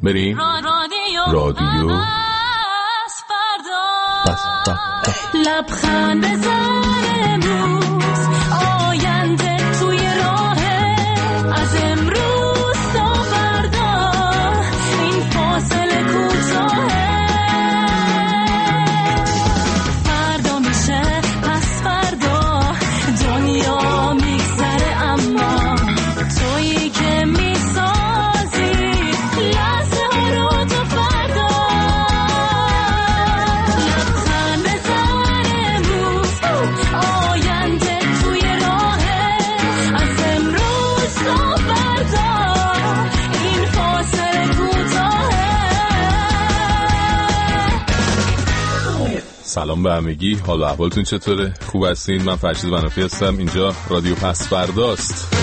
بریم رادیو لبخند بزن امروز، آینده توی راهه، از امروز تا فردا این فاصله کوتاهه، فردا میشه پس فردا دنیا میگذره، اما تویی که میسازی لحظه ها رو تا فردا. لبخند بزن امروز، آینده توی راهه، از امروز تا فردا این فاصله کوتاهه. سلام به همگی، حال و احوالتون چطوره؟ خوب هستین؟ من فرشید بنافی هستم، اینجا رادیو پس فرداست.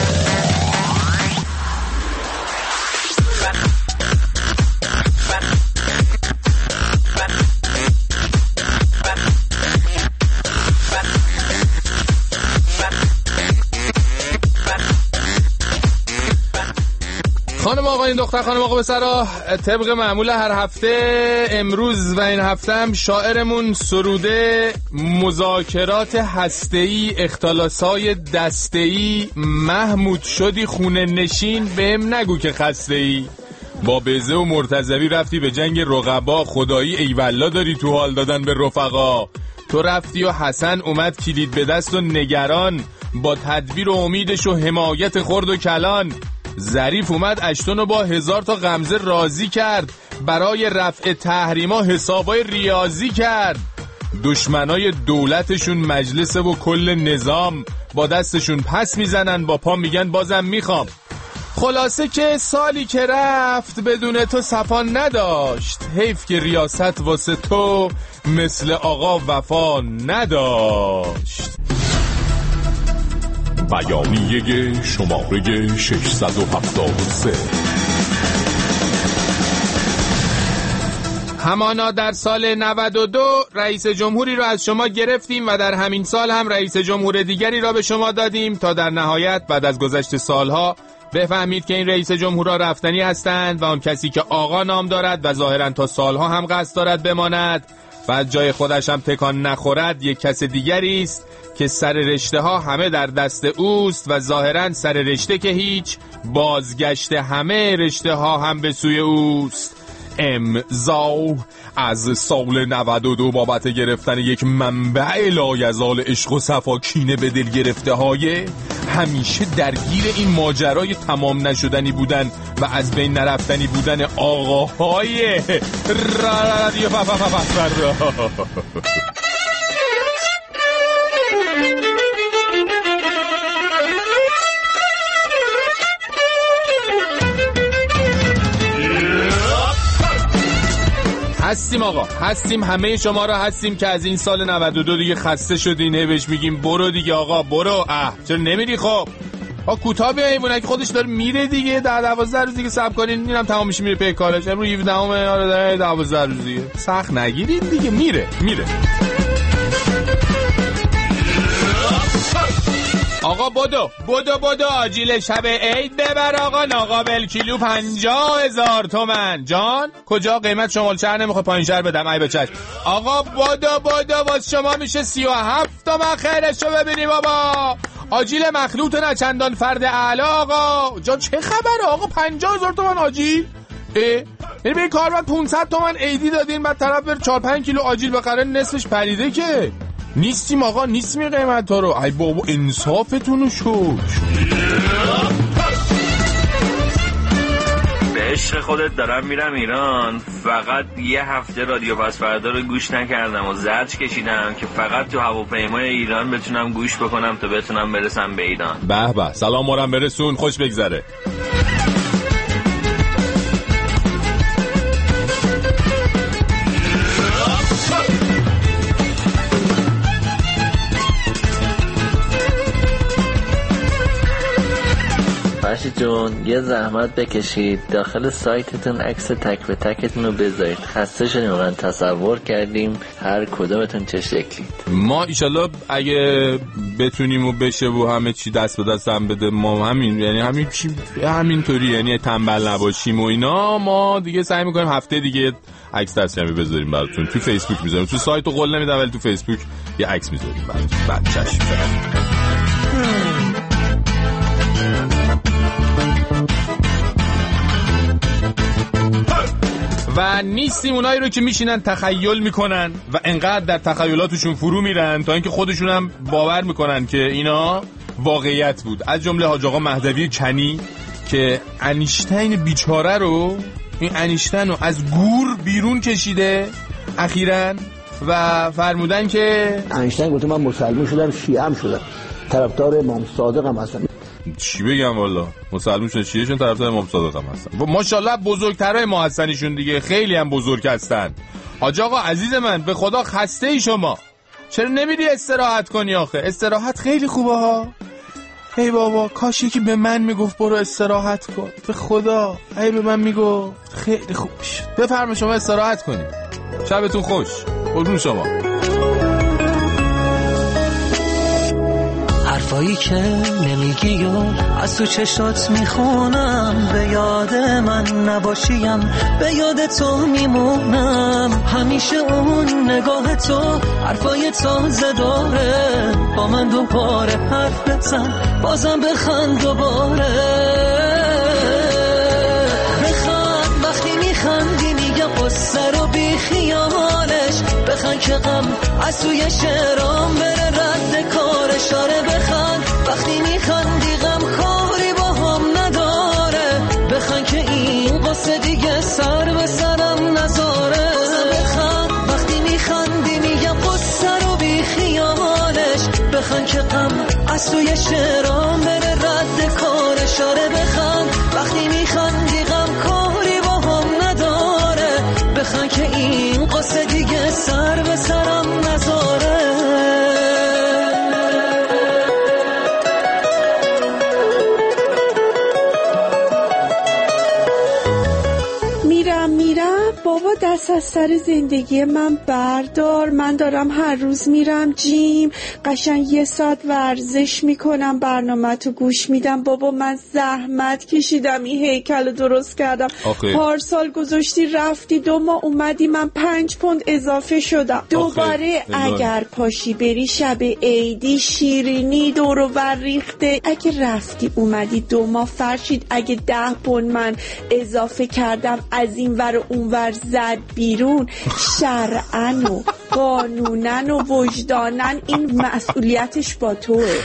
خانم آقایون، دختر خانم آقا پسرا، طبق معمول هر هفته امروز و این هفته هم شاعرمون سروده مذاکرات هسته‌ای، اختلاسای دسته‌ای، محمود شدی خونه نشین، بهم نگو که خسته‌ای، با بیضه و مرتضوی رفتی به جنگ رقبا، خدایی ایوالله داری تو حال دادن به رفقا، تو رفتی و حسن اومد کلید به دست و نگران، با تدبیر و امیدش و حمایت خرد و کلان، ظریف اومد اشتونو با 1000 تا غمزه راضی کرد، برای رفع تحریما حسابای ریاضی کرد، دشمنای دولتشون مجلس و کل نظام، با دستشون پس میزنن با پا میگن بازم میخوام. خلاصه که سالی که رفت بدون تو صفا نداشت، حیف که ریاست واسه تو مثل آقا وفا نداشت. بیانیه شماره 673. همانا در سال 92 رئیس جمهوری را از شما گرفتیم و در همین سال هم رئیس جمهور دیگری را به شما دادیم تا در نهایت بعد از گذشت سالها بفهمید که این رئیس جمهورها رفتنی هستند و آن کسی که آقا نام دارد و ظاهرا تا سالها هم قصد دارد بماند و از جای خودش هم تکان نخورد یک کس دیگری است که سر رشته ها همه در دست اوست و ظاهرا سر رشته که هیچ، بازگشت همه رشته ها هم به سوی اوست. امضا از سال 92 بابت گرفتن یک منبع لایزال عشق و صفا کینه به دل گرفته های همیشه درگیر این ماجرای تمام نشدنی بودن و از بین نرفتنی بودن آقاهای رادیو فردا. هستیم آقا، هستیم، همه شما را هستیم که از این سال 92 دیگه خسته شدین، بهش میگیم برو دیگه آقا برو. چرا نمیری؟ خب کوتاه بیاییم که خودش داره میره دیگه، 10-12 روز دیگه صبر کنین، اینم تمام میشه میره پی کارش. امروز 17 آره 12 روز دیگه سخت نگیرین دیگه، میره. آقا بدو آجیل شب عید ببر آقا، ناقابل کیلو 50,000 تومن. جان کجا؟ قیمت شمال شهر نمیخواد پایین شهر بدم، ای بچش. آقا بدو واس شما میشه 37 تومن، خیرشو ببینی بابا. آجیل مخلوط نه چندان فرد اعلی آقا. جان چه خبره آقا؟ 50,000 تومن آجیل؟ یعنی به کاربر 500 تومن عیدی دادین، بعد طرف بر 4-5 کیلو آجیل بخره، نصفش پریده که نیستیم آقا، نیستیم قیمت ها رو. ای بابا انصافتونو شو. به عشق خودت دارم میرم ایران، فقط یه هفته رادیو پس فردا رو گوش نکردم و زجر کشیدم که فقط تو هواپیمای ایران بتونم گوش بکنم تا بتونم برسم به ایران. به سلام مورم برسون، خوش بگذره. فرشید جون یه زحمت بکشید داخل سایتتون عکس تک به تکتون رو بذارید. خسته شدیم واقعا، تصور کردیم هر کدومتون چه شکلی. ما ایشالله اگه بتونیم و بشه و همه چی دست به دست هم بده ما همین، یعنی همینطوری، یعنی تنبل نباشیم و اینا، ما دیگه سعی میکنیم هفته دیگه عکس تصویری بذاریم براتون. تو فیسبوک میذاریم، تو سایت رو قول نمیدم ولی تو فیسبوک یه عکس میذاریم براتون. بعد چشم و نیستیم اونایی رو که میشینن تخیل میکنن و انقدر در تخیلاتشون فرو میرن تا اینکه خودشون هم باور میکنن که اینا واقعیت بود. از جمله حاج آقا مهدوی کنی که انیشتین بیچاره رو، این انیشتین رو از گور بیرون کشیده اخیراً و فرمودن که انیشتین گفته من مسلمان شدم، شیعه هم شدم، طرفدار امام صادق هم هستم. چی بگم والا، مسلمان شدن شیعه شدن طرفدار امام صادق هم هستن. ماشاءالله بزرگترای ما هستن ایشون دیگه، خیلی هم بزرگ هستن. حاج آقا عزیز من به خدا خسته ای شما، چرا نمیری استراحت کنی آخه؟ استراحت خیلی خوبه ها. ای بابا کاش یکی به من میگفت برو استراحت کن، به خدا ای به من میگفت خیلی خوب میشد. بفرما شما استراحت کنید، شبتون خوش. قربون شما. حرفایی که نمیگی و از تو چشات میخونم، به یاد من نباشیم به یاد تو میمونم. همیشه اون نگاه تو حرفای تازه داره، با من دوباره حرف بزن بازم بخند دوباره. بخند وقتی میخندی میگم قصه رو بی خیالش، بخند که غم از توی شعرام بره رد کارش. آره بخند وقتی میخندی غم کاری با هم نداره، بخند که این قصه دیگه سر به سرم نذاره. بخند وقتی میخندی میگم قصه رو بی خیالش، بخند که غم از توی شعرام بره رد کارش. آره بخند وقتی میخندی غم کاری با هم نداره، بخند که این قصه دیگه سر به سرم نذاره. میرم بابا، دست از سر زندگی من بردار. من دارم هر روز میرم جیم، قشنگ 1 ساعت ورزش میکنم، برنامه تو گوش میدم. بابا من زحمت کشیدم این هیکل رو درست کردم. پارسال گذاشتی رفتی 2 ماه اومدی، من 5 پوند اضافه شدم. دوباره اگر پاشی بری شب عیدی شیرینی دورو بر ریخته. اگه رفتی اومدی 2 ماه فرشید، اگه 10 پوند من اضافه کردم از این ور اون ور زد بیرون، شرعاً و قانوناً و وجداناً این مسئولیتش با توه.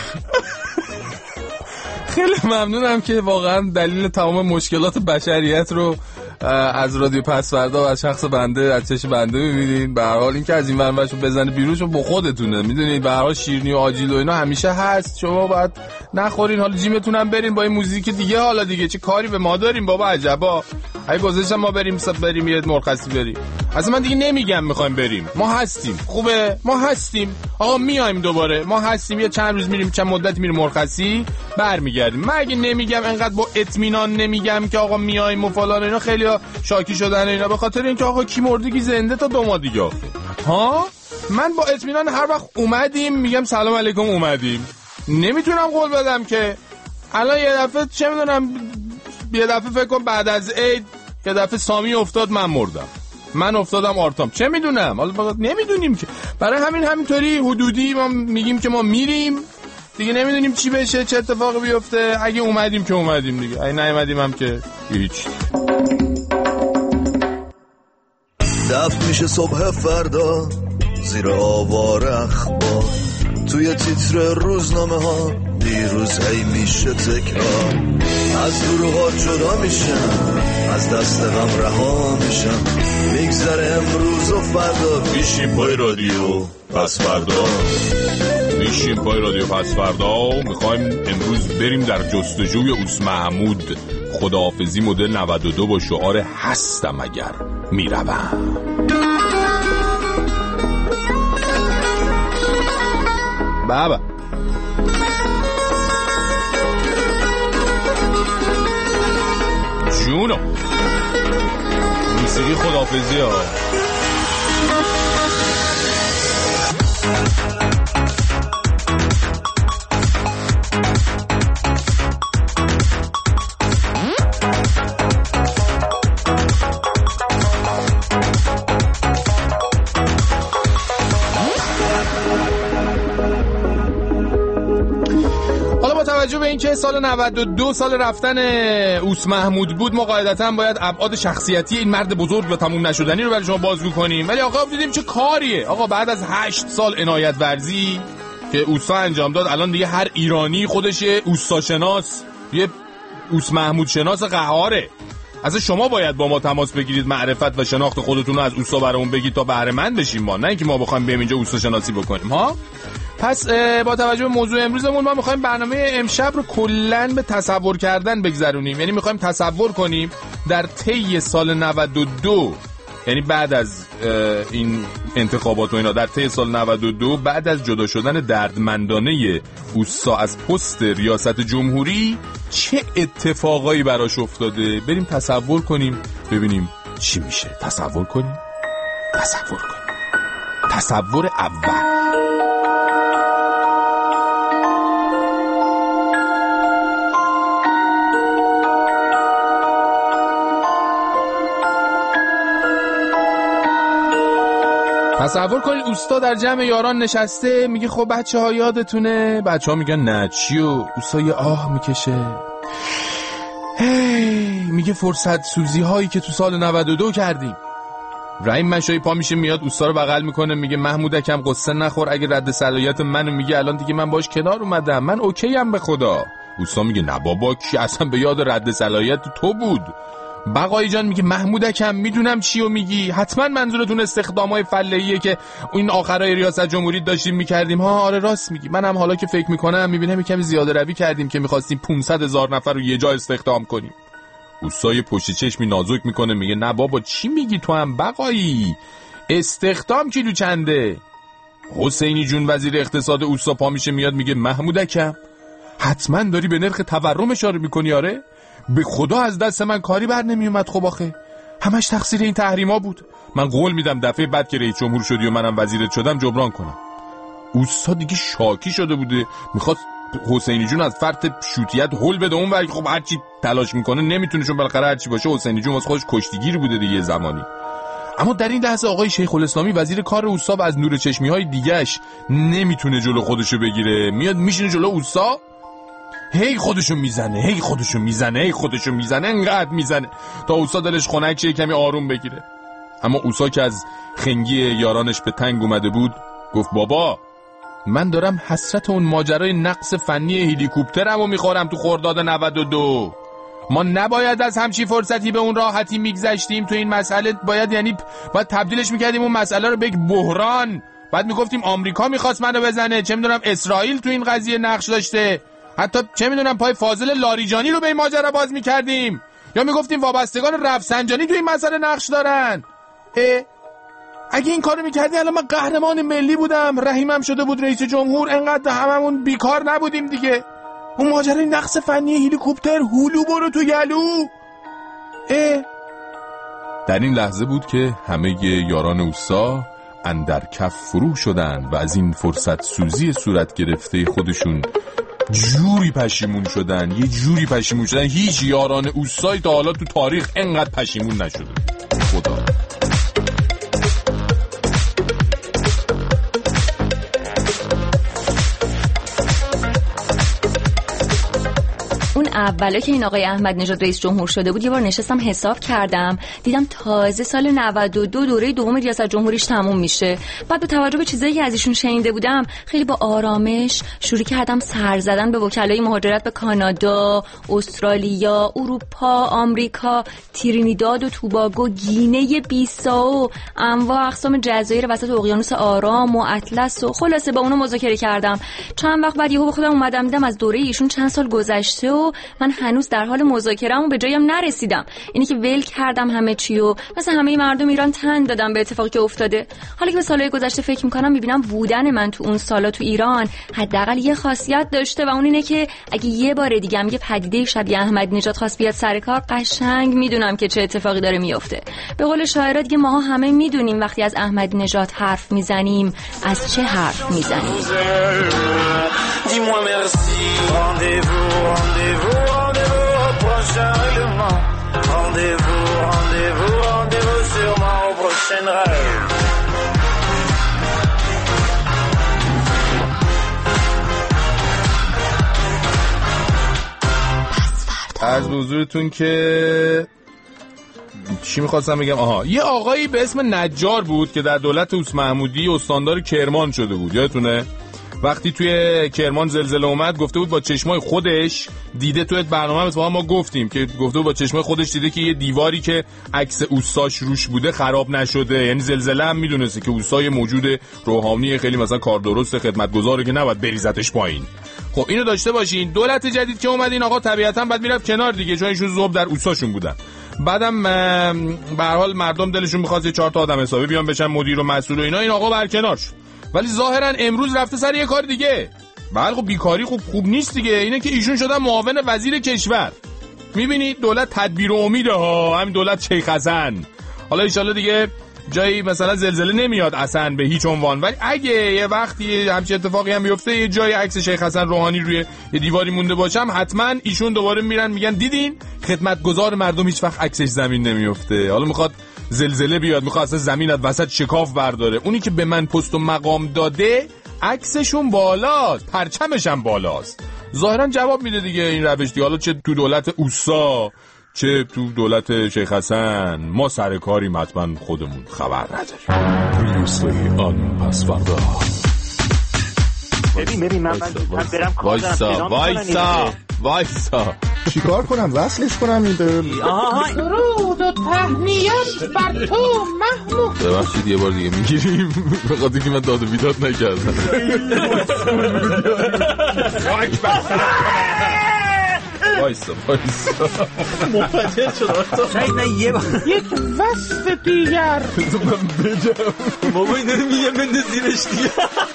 خیلی ممنونم که واقعا دلیل تمام مشکلات بشریت رو از رادیو پسوردا و از شخص بنده، از چشم بنده می‌بینین. به هر حال این که از این ورانورشو بزنه بیرونشو با خودتونه، میدونید به هر حال شیرینی و آجیل و اینا همیشه هست، شما باید نخورین. حالا جیمتون هم برین با این موزیک دیگه. حالا دیگه چه کاری به ما داریم بابا، عجبا. اگه گذاشتم ما بریم یه مرخصی بریم، اصلا من دیگه نمیگم میخوایم بریم، ما هستیم. خوبه ما هستیم آقا، میایم دوباره، ما هستیم. یه چند روز میریم، چند مدت میریم مرخصی، برمیگردیم. من اگه نمیگم انقدر با اطمینان نمیگم که آقا میایم و فلان اینا، خیلی‌ها شاکی شدن اینا، به خاطر اینکه آقا کی مرده کی زنده تا 2 ماه دیگه آخه. ها من با اطمینان هر وقت اومدیم میگم سلام علیکم اومدیم. نمیتونم قول بدم که الان یه دفعه چه میدونم، یه دفعه فکر کن بعد از عید یه دفعه سامی افتاد من مردم، من افتادم آرتام، چه میدونم. حالا فقط نمیدونیم که، برای همینطوری حدودی ما میگیم که ما میریم دیگه، نمیدونیم چی بشه، چه اتفاقی بیفته. اگه اومدیم که اومدیم دیگه، اگه نیومدیم هم که هیچ. دفع میشه صبح فردا زیر آوار اخبار، توی تیتر روزنامه ها دیروز هی میشه تکرار. از گروهات جدا میشم، از دست غم رها میشم، میگذره امروز و فردا. میشیم پای رادیو پس فردا، میشیم پای رادیو پس فردا. میخوایم امروز بریم در جستجوی اوس محمود، خداحافظی مدل 92 با شعار هستم اگر میروم. بابا جونو موسیقی خداحافظی ها. توجه به این که سال 92 سال رفتن اوس محمود بود، ما قاعدتاً باید ابعاد شخصیتی این مرد بزرگ و تموم نشدنی رو برای شما بازگو کنیم. ولی آقا دیدیم چه کاریه. آقا بعد از 8 سال عنایت ورزی که اوسا انجام داد، الان دیگه هر ایرانی خودش یه اوسا شناس، یه اوس محمود شناس قهاره. اصلا شما باید با ما تماس بگیرید، معرفت و شناخت خودتون رو از اوسا برامون بگید تا بهره مند بشیم ما، نه اینکه ما بخوایم بریم اینجا اوسا شناسی بکنیم ها. پس با توجه به موضوع امروزمون ما میخوایم برنامه امشب رو کلاً به تصور کردن بگذرونیم. یعنی میخوایم تصور کنیم در طی سال 92، یعنی بعد از این انتخابات و اینا، در طی سال 92 بعد از جدا شدن دردمندانه اوسا از پست ریاست جمهوری چه اتفاقایی براش افتاده. بریم تصور کنیم ببینیم چی میشه. تصور کنیم. تصور اول. تصور کنید اوستا در جمع یاران نشسته، میگه خب بچه‌ها یادتونه؟ بچه‌ها میگن نه چیو؟ اوستا یه آه میکشه، میگه فرصت سوزی هایی که تو سال 92 کردیم. رحیم مشایی پا میشه میاد اوستا رو بغل میکنه، میگه محمودکم قصه نخور، اگه رد صلاحیت منو میگه الان دیگه من باش کنار اومدم، من اوکی ام به خدا. اوستا میگه نه بابا کی اصلا به یاد رد صلاحیت تو بود. بقایی جان میگه محمودکم میدونم چیو میگی، حتما منظورتون استخدامای فلهیه که این آخرای ریاست جمهوری داشتیم میکردیم ها. آره راست میگی، منم حالا که فکر میکنم میبینم یکم زیاده روی کردیم که میخواستیم 500,000 نفر رو یه جا استخدام کنیم. اوسای پشت چشمی نازک میکنه میگه نه بابا چی میگی تو هم بقایی، استخدام کیلو چنده؟ حسینی جون وزیر اقتصاد اوسا پا میشه میاد میگه محمودکم حتما داری به نرخ تورم اشاره میکنی؟ آره به خدا از دست من کاری بر نمی اومد. خب آخه همش تقصیر این تحریما بود. من قول میدم دفعه بعد که رئیس جمهور شدی و منم وزیرت شدم جبران کنم. اوستا دیگه شاکی شده بوده، میخواست حسینی جون از فرط شوتیت هول بده اون ولی خب هرچی تلاش میکنه نمیتونه، چون بالاخره هرچی باشه حسینی جون واسه خودش کشتیگیر بوده دیگه زمانی. اما در این لحظه آقای شیخ الاسلامی وزیر کار اوستا از نور چشمی‌های دیگه‌اش نمیتونه جلو خودشو بگیره، میاد میشینه جلو اوستا، هی خودشو میزنه انقدر میزنه تا اوسا دلش خنک شه کمی آروم بگیره. اما اوسا که از خنگی یارانش به تنگ اومده بود گفت بابا من دارم حسرت اون ماجرای نقص فنی هلیکوپترمو میخورم تو خرداد 92. ما نباید از همچی فرصتی به اون راحتی میگذشتیم تو این مسئله، باید تبدیلش میکردیم اون مسئله رو به یک بحران. بعد میگفتیم آمریکا میخواست منو بزنه، چه میدونم اسرائیل تو این قضیه نقش داشته، حتی چه میدونم پای فاضل لاریجانی رو به این ماجرا باز میکردیم، یا میگفتیم وابستگان رفسنجانی تو این مسئله نقش دارن. اگه این کارو میکردی الان من قهرمان ملی بودم، رحیمم شده بود رئیس جمهور، انقدر هممون بیکار نبودیم دیگه. اون ماجرای نقص فنی هلیکوپتر هلو برو تو گلو. در این لحظه بود که همه یاران اوسا اندر کف فرو شدن و از این فرصت سوزی صورت گرفته خودشون جوری پشیمون شدن، هیچ یاران اوسایی تا حالا تو تاریخ انقدر پشیمون نشده. خدا اولا که این آقای احمد نژاد رئیس جمهور شده بود یه بار نشستم حساب کردم، دیدم تازه سال 92 دوره دوم ریاست جمهوریش تموم میشه. بعد با توجه به چیزایی که از ایشون شنیده بودم خیلی با آرامش شروع کردم سر زدن به وکلای مهاجرت به کانادا، استرالیا، اروپا، آمریکا، ترینیداد و توباگو، گینه بیساو، انواع اقسام جزایر وسط اقیانوس آرام و اطلس و خلاصه با اونها مذاکره کردم. چند وقت بعد یهو خودم اومدم دیدم از دوره ایشون چند سال گذشته و من هنوز در حال مذاکره‌ام به جایم نرسیدم. اینی که ول کردم همه چی و مثل همه مردم ایران تن دادم به اتفاقی که افتاده. حالا که به سالهای گذشته فکر می‌کنم می‌بینم بودن من تو اون سالا تو ایران حداقل یه خاصیت داشته و اون اینه که اگه یه بار دیگه هم یه پدیده شبیه احمدی نژاد خواست بیاد سر کار، قشنگ میدونم که چه اتفاقی داره میفته. به قول شاعرها دیگه ماها همه میدونیم وقتی از احمدی نژاد حرف میزنیم از چه حرف میزنیم. Dis-moi merci. Rendez-vous, rendez-vous, rendez-vous au prochain règlement. Rendez-vous, rendez-vous, rendez-vous sûrement au prochain rêve. از حضورتون که چی میخواستم بگم؟ یه آقایی به اسم نجار بود که در دولت اوس محمودی استاندار کرمان شده بود. یادتونه؟ وقتی توی کرمان زلزله اومد گفته بود با چشمای خودش دیده، توی برنامه مثلا ما گفتیم که گفته بود با چشمای خودش دیده که یه دیواری که عکس اوستاش روش بوده خراب نشده. یعنی زلزله هم میدونسته که اوستای موجود روحانی خیلی مثلا کار درست خدمتگزاره که نباید بریزتش پایین. خب اینو داشته باشین. دولت جدید که اومد این آقا طبیعتا بعد میرفت کنار دیگه، چون ایشون ذوب در اوستاشون بودن. بعدم به هر حال مردم دلشون می‌خواست 4 تا آدم حسابی بیان بشن مدیر و مسئول و اینا. این آقا برکنار شد. ولی ظاهرا امروز رفته سر یه کار دیگه. بله خب بیکاری خوب نیست دیگه. اینه که ایشون شدن معاون وزیر کشور. میبینید دولت تدبیر و امیده ها، همین دولت شیخ حسن. حالا ان شاءالله دیگه جایی مثلا زلزله نمیاد اصلا به هیچ عنوان، ولی اگه یه وقتی همچین اتفاقی هم بیفته یه جای عکس شیخ حسن روحانی روی یه دیواری مونده باشم، حتما ایشون دوباره میرن میگن دیدین خدمتگزار مردم هیچ وقت عکسش زمین نمیفته. حالا میخواد زلزله بیاد، میخواد اصلا زمین از وسط شکاف برداره. اونی که به من پست و مقام داده عکسشون بالاست، پرچمش هم بالاست. ظاهرا جواب میده دیگه این روش دیگه. حالا چه تو دولت اوسا چه تو دولت شیخ حسن ما سر کاریم، حتما خودمون خبر نداریم. پریوسلی آن پس فردا. ببین من برم کار دارم. وایسا چیکار کنم؟ وصلش کنم این درود و تهنیت بر تو محمود. ببخشید یه بار دیگه میگیریم به خاطر که من داد و بیداد نکردم. وایسا مفجر شد. شاید نه یه بار یک وصف دیگر بابا این داره میگه بنده زیرش دیگه.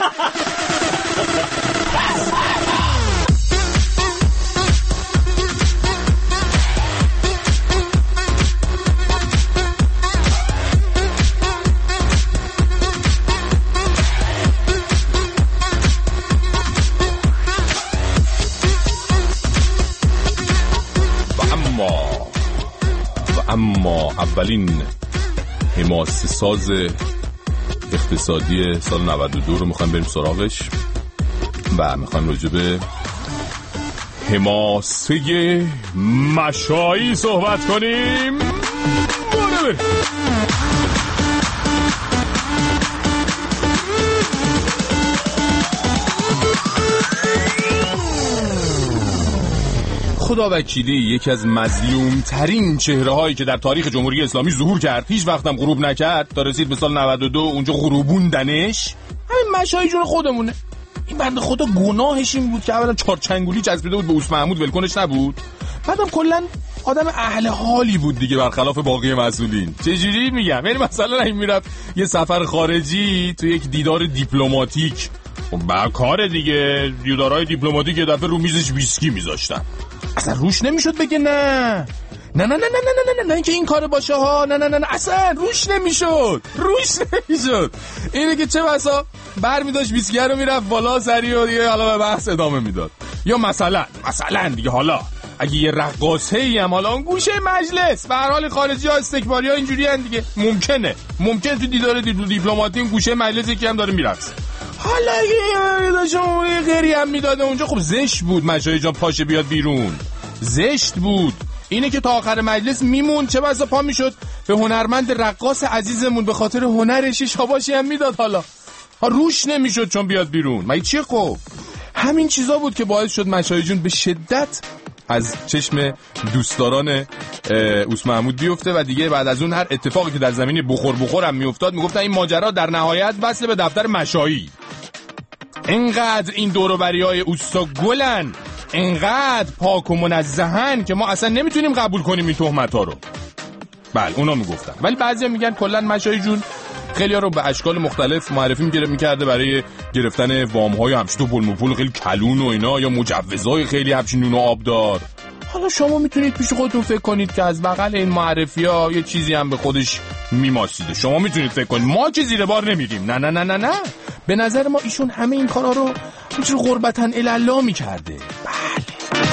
اما اولین حماسه ساز اقتصادی سال 92 رو میخوایم بریم سراغش و میخوایم راجع به حماسه مشایی صحبت کنیم. بریم خدا وکیلی یکی از مظلوم ترین چهره هایی که در تاریخ جمهوری اسلامی ظهور کرد، هیچ وقت هم غروب نکرد تا رسید به سال 92 اونجا غروبوندنش، همین مشایی جون خودمونه. این بنده خدا گناهش این بود که اولا چارچنگولی چسبیده بود به اوس محمود، ولکنش نبود. بعدم کلا آدم اهل حالی بود دیگه، برخلاف باقی مسئولین. چجوری میگم؟ یعنی مثلا این میرفت یه سفر خارجی تو یک دیدار دیپلماتیک، با کار دیگه دیدارهای دیپلماتیک یه دفعه رو میزش ویسکی میذاشتن، اصلا روش نمیشد بگه نه نه نه نه نه نه نه نه اینکه این کار باشه ها، نه نه نه اصلا روش نمیشد. اینه که چه بسا برمی‌داشت ویسکی رو میرفت بالا سری و دیگه حالا به بحث ادامه میداد. یا مثلا دیگه حالا اگه یه رقاصه‌ای هم حالا اون گوشه مجلس، به هر حال خارجی‌ها استکباری‌ها اینجوری ان دیگه، ممکنه تو دیدار دیپلماتیک گوشه مجلس یکی هم داره میرقصه. حالا اگه داشتم غیری هم میداده اونجا، خب زشت بود مشایی جان پاشه بیاد بیرون، زشت بود. اینه که تا آخر مجلس میمون، چه بسا پا میشد به هنرمند رقاص عزیزمون به خاطر هنرش شاباشی هم میداد، حالا روش نمیشد چون بیاد بیرون. مگه چیه؟ خب همین چیزا بود که باعث شد مشایی جون به شدت از چشم دوستداران اوس محمود بیفته و دیگه بعد از اون هر اتفاقی که در زمین بخور هم میافتاد میگفتن این ماجرا در نهایت وصل به دفتر مشایی. اینقدر این دور و بریای اوستا گلن انقدر پاک و منزهن که ما اصلا نمیتونیم قبول کنیم این تهمت‌ها رو. بله اونا میگفتن، ولی بعضیا میگن کلا مشایی جون خیلی‌ها رو به اشکال مختلف معرفی می‌کرده برای گرفتن وام‌های همچین تو پول خیلی کلون و اینا، یا مجوزهای خیلی همچین نون و آبدار. حالا شما میتونید پیش خودتون فکر کنید که از بغل این معرفی‌ها یه چیزی هم به خودش میماسیده. شما میتونید فکر کنید ما که زیر بار نمیریم. نه نه نه نه نه، به نظر ما ایشون همه این کارا رو همچین غربتن الالا میکرده. بله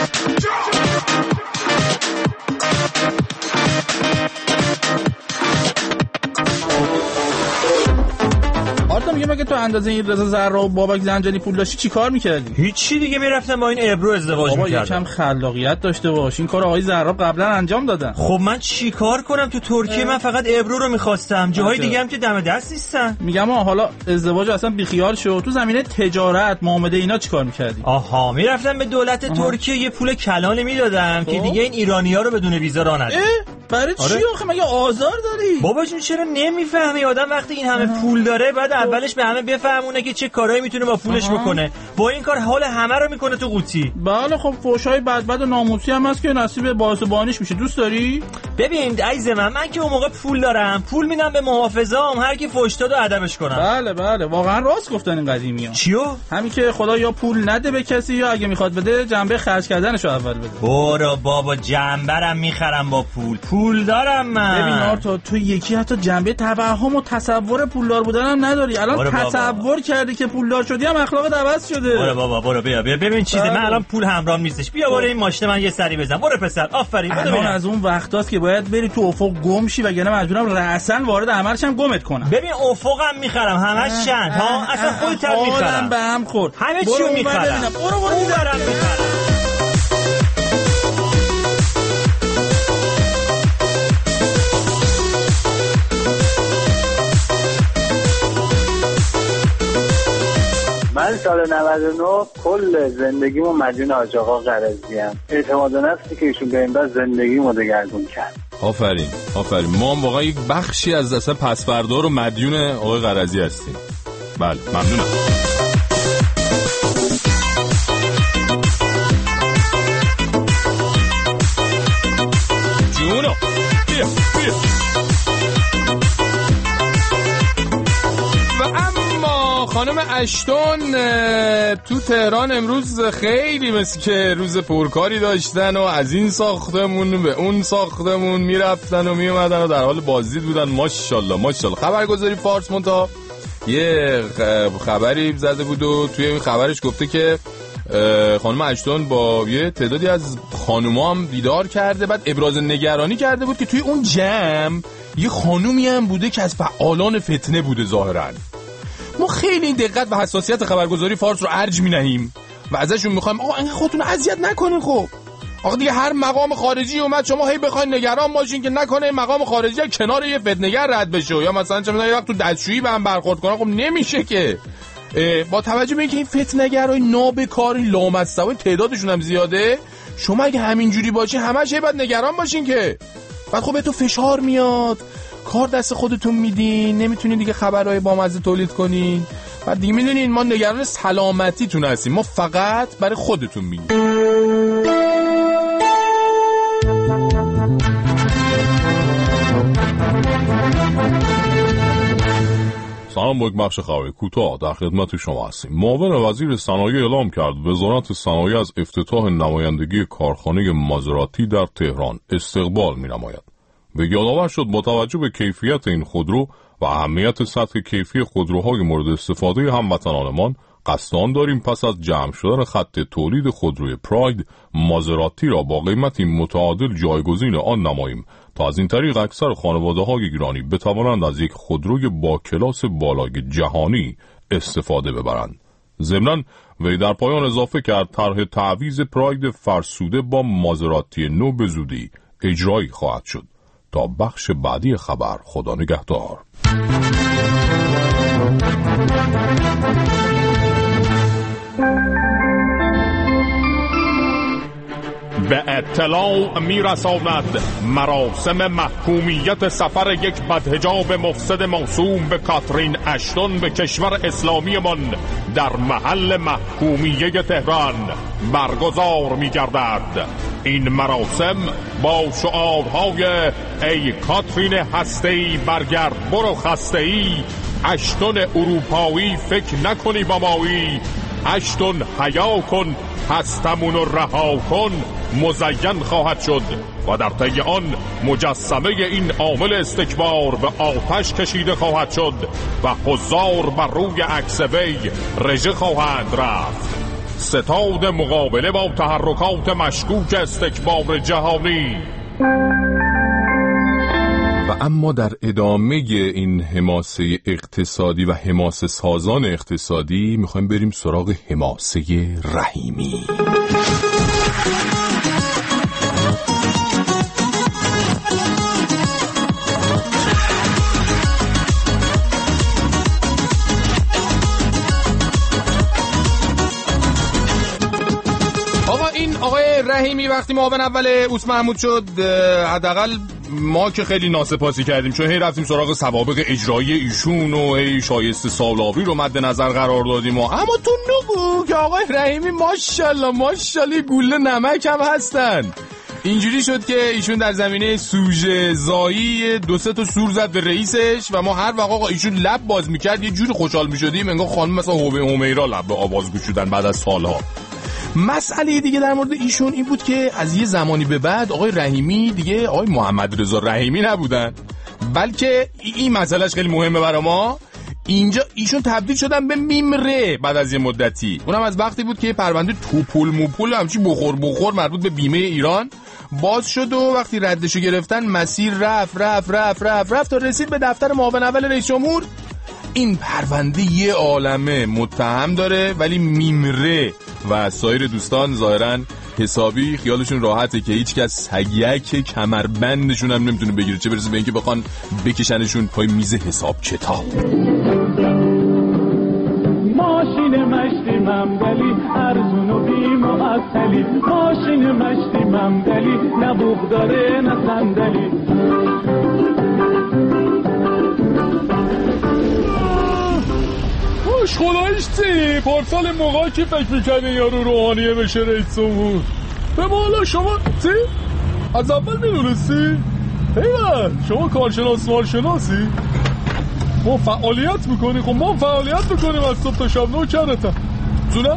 آرتا میگه مگه تو اندازه این رضا زهرا و بابک زنجانی پول داشتی چی کار میکردی؟ هیچی دیگه، میرفتم با این ابرو ازدواج میکردم. بابا یکم خلاقیت داشته باش، این کار آقای زهرا قبلا انجام دادن. خب من چی کار کنم تو ترکیه؟ من فقط ابرو رو میخواستم، جاهای دیگه هم که دم دست نیستن. میگم حالا ازدواج اصلا بیخیال شو، تو زمینه تجارت معامله اینا چی کار میکردی؟ آها میرفتم به دولت ترکیه یه پول کلان میدادم که دیگه این ایرانی‌ها رو بدون ویزا راه ندن. برای چی آخه مگه آزار داری؟ بابا جون چرا نمیفهمی؟ آدم وقتی این همه پول داره بعد اولش به همه بفهمونه که چه کارهایی میتونه با پولش بکنه. با این کار حال همه رو میکنه تو قوطی. بله خب فحشای بد و ناموسی هم هست که نصیب باعث بانیش میشه. دوست داری؟ ببین عزیز من که اون موقع پول دارم، پول میدم به محافظام، هر کی فحش داد و ادبش کنم. بله واقعا راست گفتن این قدیمی‌ها. چیو؟ همین که خدا یا پول نده به کسی یا اگه میخواد بده جنبه خرج کردنشو اول بده. برو بابا جنبرم میخرم با پول دارم من. ببین آرتا تو یکی حتی جنبه توهم و تصور پولدار بودن هم نداری. الان تصور کردی که پولدار شدی هم اخلاقت عوض شده. برو بابا برو بیا ببین چیزه. من الان پول همراهم نیستش. بیا برو این ماشین من یه سری بزن. برو پسر آفرین. الان از اون وقتاست که باید بری تو افق گم شی وگرنه مجبورم رأساً وارد عملش هم گمت کنم. ببین افقم میخرم همش چند ها اصلا خودت هم میخرم. به هم خورد. همه چیو میخرم. برو میذارم میخرم. من سال 99 کل زندگیمو مدیون حاج آقا قرضی‌ام. اعتماد به نفسی که ایشون به این بعد زندگیمو دگرگون کرد. آفرین ما هم واقعا یک بخشی از اصلا پس‌فردا رو مدیون آقای قرضی هستیم. بله ممنونم. جونو بیا خانم اشتون تو تهران امروز خیلی مثل که روز پرکاری داشتن و از این ساختمون به اون ساختمون میرفتن و میومدن و در حال بازدید بودن. ماشاءالله. خبرگزاری فارس مونتا یه خبری زده بود و توی این خبرش گفته که خانم اشتون با یه تعدادی از خانوما هم دیدار کرده، بعد ابراز نگرانی کرده بود که توی اون جمع یه خانومی هم بوده که از فعالان فتنه بوده. ظاهراً ما خیلی دقت و حساسیت خبرگزاری فارس رو ارج می‌نهیم و ازشون می‌خوایم آقا اینقدر خودتون اذیت نکنین. خب آقا دیگه هر مقام خارجی اومد شما هی بخواید نگران باشین که نکنه مقام خارجی کنار یه فتنه‌گر رد بشه یا مثلا چه می‌دونم یه وقت تو دستشویی به هم برخورد کنه. خب نمیشه که. با توجه به اینکه این فتنه‌گرای نابکاری لامصب تعدادشون هم زیاده، شما اگه همینجوری باشین همش باید نگران باشین که بعد خب به تو فشار میاد، کار دست خودتون میدین، نمیتونین دیگه خبرهای بامزه تولید کنین. بعد دیگه میدونین ما نگران سلامتیتون هستیم، ما فقط برای خودتون میگیم. سلام، با یک بخش خبری کوتاه در خدمت شما هستیم. معاون وزیر صنایع اعلام کرد وزارت صنایع از افتتاح نمایندگی کارخانه مازراتی در تهران استقبال می‌نماید. به یادآور شد با توجه به کیفیت این خودرو و اهمیت سطح کیفی خودروهای مورد استفاده هموطنانمان، قصد آن داریم پس از جمع شدن خط تولید خودروی پراید مازراتی را با قیمتی متعادل جایگزین آن نماییم تا از این طریق اکثر خانواده‌های ایرانی بتوانند از یک خودروی با کلاس بالای جهانی استفاده ببرند. ضمناً وی در پایان اضافه کرد طرح تعویض پراید فرسوده با مازراتی نو به زودی اجرایی خواهد شد. تا بخش بعدی خبر، خدا نگهدار. به اطلاع میرساند مراسم محکومیت سفر یک بدحجاب مفسد موسوم به کاترین اشتون به کشور اسلامی من در محل محکومیه تهران برگزار می‌گردد. این مراسم با شعارهای ای کاترین هسته‌ای برگرد برو خسته‌ای، اشتون اروپایی فکر نکنی با مایی، اشتون حیا کن هستمون رو رها کن مزین خواهد شد و در طی آن مجسمه این عامل استکبار به آتش کشیده خواهد شد و حضار بر روی عکس وی رژه خواهند رفت. ستاد مقابله با تحرکات مشکوک استکبار جهانی. و اما در ادامه این حماسه اقتصادی و حماسه سازان اقتصادی میخوایم بریم سراغ حماسه رحیمی. آقای رحیمی وقتی معاون اول اوس محمود شد، حداقل ما که خیلی ناسپاسی کردیم، چون هی رفتیم سراغ سوابق اجرایی ایشون و هی شایسته سالاری رو مد نظر قرار دادیم اما تو نگو که آقای رحیمی ماشاءالله گوله نمک هم هستن. اینجوری شد که ایشون در زمینه سوژه زایی 2-3 تا سور زد به رئیسش و ما هر وقت آقا ایشون لب باز میکرد یه جوری خوشحال میشدیم انگار خانم مثلا همیرا لب به آواز گشودن بعد از سالها. مسئله دیگه در مورد ایشون این بود که از یه زمانی به بعد آقای رحیمی دیگه آقای محمد رضا رحیمی نبودن، بلکه این مسئلهش خیلی مهمه برای ما. اینجا ایشون تبدیل شدن به میمره بعد از یه مدتی. اونم از وقتی بود که پرونده توپول موپول همچی بخور مربوط به بیمه ایران باز شد و وقتی ردشو گرفتن مسیر رفت تا رسید به دفتر معاون اول رئیس جمهور. این پرونده یه عالمه متهم داره ولی میمره و سایر دوستان ظاهراً حسابی خیالشون راحته که هیچ کس سگیک کمربندشون هم نمیتونه بگیره، چه برسه به اینکه بخوان بکشنشون پای میز حساب کتاب. ماشین مشتی ممدلی ارزون و بی معطلی، ماشین مشتی ممدلی نه بوق داره نه صندلی. خدایش چی؟ پارسال موقعی که فکر میکنه یارو روحانیه بشه رئیس جمهور به مولا شما چی؟ از اول میدونستی؟ ایوان شما کارشناسی؟ ما فعالیت میکنی؟ خب ما فعالیت میکنیم از صبح تا شب نوکرتم زونه؟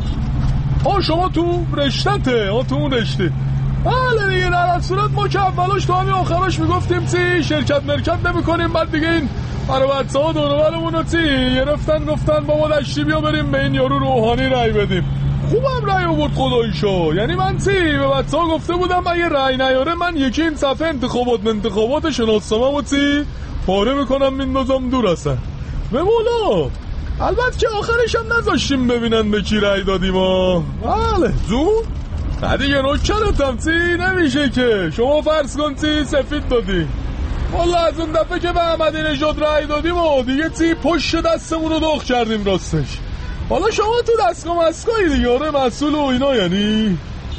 شما تو رشتته تو اون رشته. بله دیگه در صورت ما که اولاش تو همین آخراش میگفتیم چی؟ شرکت مرکت نمیکنیم، بعد دیگه این برای بچه ها دونوبرمون رو چی؟ گفتن با ما دشتی بیا بریم به این یارو روحانی رای بدیم. خوبم رای آورد خداییشو. یعنی من چی؟ به بچه ها گفته بودم اگه رای نیاره من یکی این صفحه انتخابات شناسنامه و چی؟ پاره میکنم میندازم دور اصلا. به مولا البته که آخرش هم نذاشتیم ببینن به کی رای دادیم ها. بله زود دیگه نوکرتم چی؟ نمیشه که شما فرض کن چی؟ سفید دادی. والا از اون دفعه که به احمدی نژاد رای دادیم و دیگه چی پشت دستمون رو داغ کردیم راستش. حالا شما تو دستگاه مسکایی دیگه آره مسئول و اینا یعنی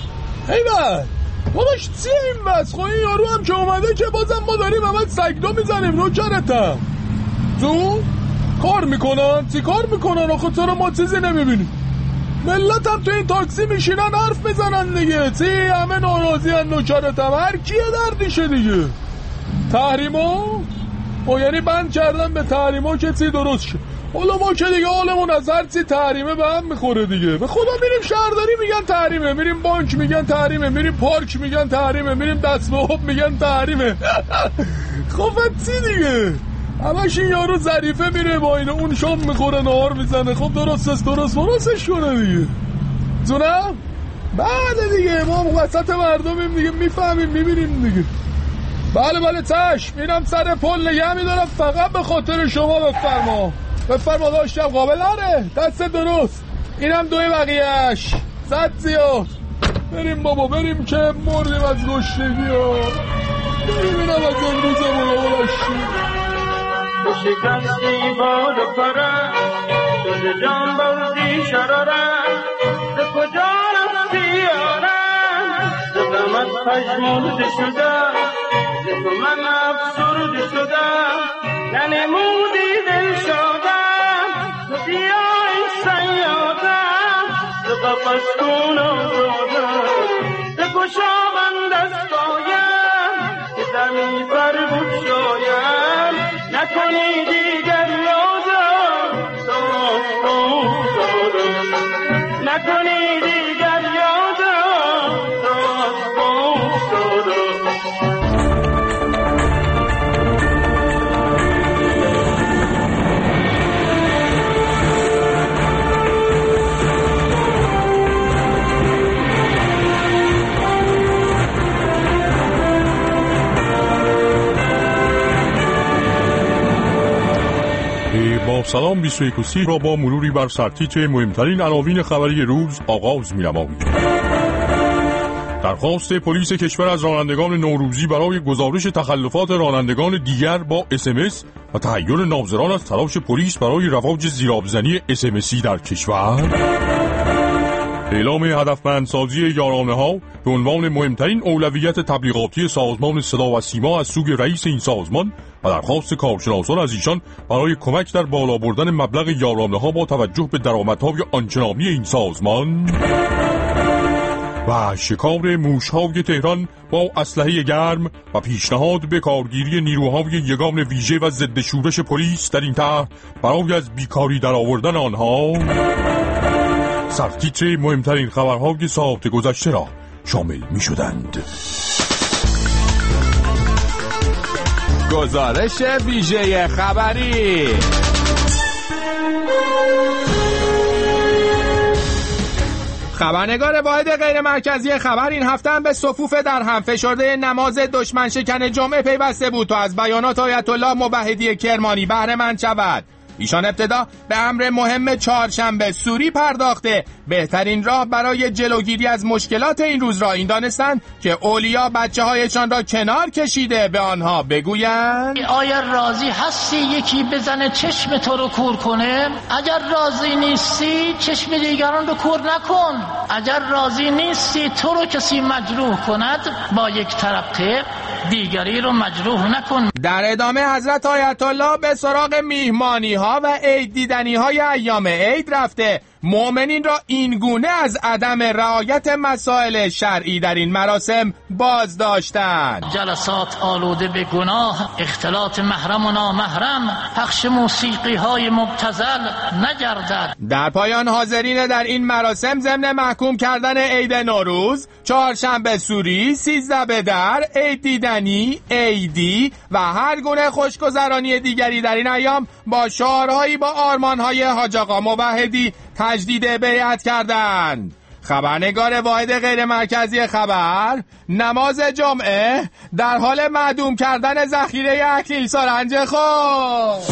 ایوان باباش چیه این بس؟ خب این یارو هم که اومده که بازم ما داریم همه سگدو میزنیم نوکرتم. تو کار میکنن؟ چی کار میکنن؟ آخه چرا ما چیزی نمیبینیم؟ ملت هم تو این تاکسی میشینن حرف میزنن دیگه چی؟ همه ناراضی هن نوکرتم. هر کیه دردشه دیگه. تحریما؟ یعنی بند کردن به تحریما که چی درست شد. حالا ما که دیگه حالمون از هر چی تحریمه به هم میخوره دیگه. به خدا میریم شهرداری میگن تحریمه، میریم بانک میگن تحریمه، میریم پارک میگن تحریمه، میریم دست به آب میگن تحریمه. خب چی دیگه؟ همش این یارو ظریفه میره با اینه اون شام میخوره نهار میزنه. خب درستش کنه دیگه. جونم؟ بله دیگه ما وسط مردمیم دیگه میفهمیم میبینیم دیگه. بله چشم اینم سر پل نگه میدارم فقط به خاطر شما. بفرما داشتم قابل نره دست درست. اینم دوی بقیهش زد زیاد. بریم بابا بریم که مردیم از گشنگی ها. بریم اینم از امروز ملاولشی تو شکستی باد و پرم شده جان بازی شرارم به کجا رفتی آرم به غمت پشمالده شدم تو من افسرده شدم ننمودی دل شدم تو بیای سیادم تو قفص کن آزادم بکشا من دستایم که دمی بر بود شایم نکنی دیگر یادم نکنی دیگر یادم با سلام 21 را با مروری بر سرتیتر مهمترین عناوین خبری روز آغاز می‌نماییم. درخواست پلیس کشور از رانندگان نوروزی برای گزارش تخلفات رانندگان دیگر با SMS و تحیر ناظران از تلاش پلیس برای رواج زیرآبزنی SMSی در کشور. اعلام هدفمندسازی یارانه‌ها به عنوان مهمترین اولویت تبلیغاتی سازمان صدا و سیما از سوی رئیس این سازمان و درخواست کارشناسان از ایشان برای کمک در بالا بردن مبلغ یارانه‌ها با توجه به درآمدهای آنچنانی این سازمان. و شکار موش‌های تهران با اسلحه گرم و پیشنهاد به کارگیری نیروهای یگان ویژه و ضد شورش پلیس در این طرح برای از بیکاری درآوردن آنها. سرتیتر مهمترین خبرهای ساعت گذشته را شامل می شدند. گزارش ویژه خبری. خبرنگار واحد غیر مرکزی خبر این هفته هم به صفوف در هم فشرده نماز دشمن شکن جمعه پیوسته بود تا از بیانات آیت الله موحدی کرمانی بهره مند شود. ایشان ابتدا به امر مهم چهارشنبه سوری پرداخته بهترین راه برای جلوگیری از مشکلات این روز را این دانستند که اولیا بچه هایشان را کنار کشیده به آنها بگویند آیا راضی هستی یکی بزنه چشم تو رو کور کنه؟ اگر راضی نیستی چشم دیگران رو کور نکن. اگر راضی نیستی تو رو کسی مجروح کند با یک ترقه دیگری رو مجروح نکن. در ادامه حضرت آیت الله به سراغ میهمانی ها و عید دیدنی های ایام عید رفته مؤمنین را این گونه از عدم رعایت مسائل شرعی در این مراسم باز داشتند. جلسات آلوده به گناه، اختلاط محرم و نامحرم، پخش موسیقی های مبتذل نگردد. در پایان حاضرین در این مراسم ضمن محکوم کردن عید نوروز، چهارشنبه سوری، 13 بدر، عید دیدنی، عیدی و هر گونه خوشگذرانی دیگری در این ایام با شعارهایی با آرمانهای حاج آقا موحدی تجدید بیعت کردند. خبرنگار واحد غیر مرکزی خبر نماز جمعه در حال معدوم کردن ذخیره اکلیل سارنج خود.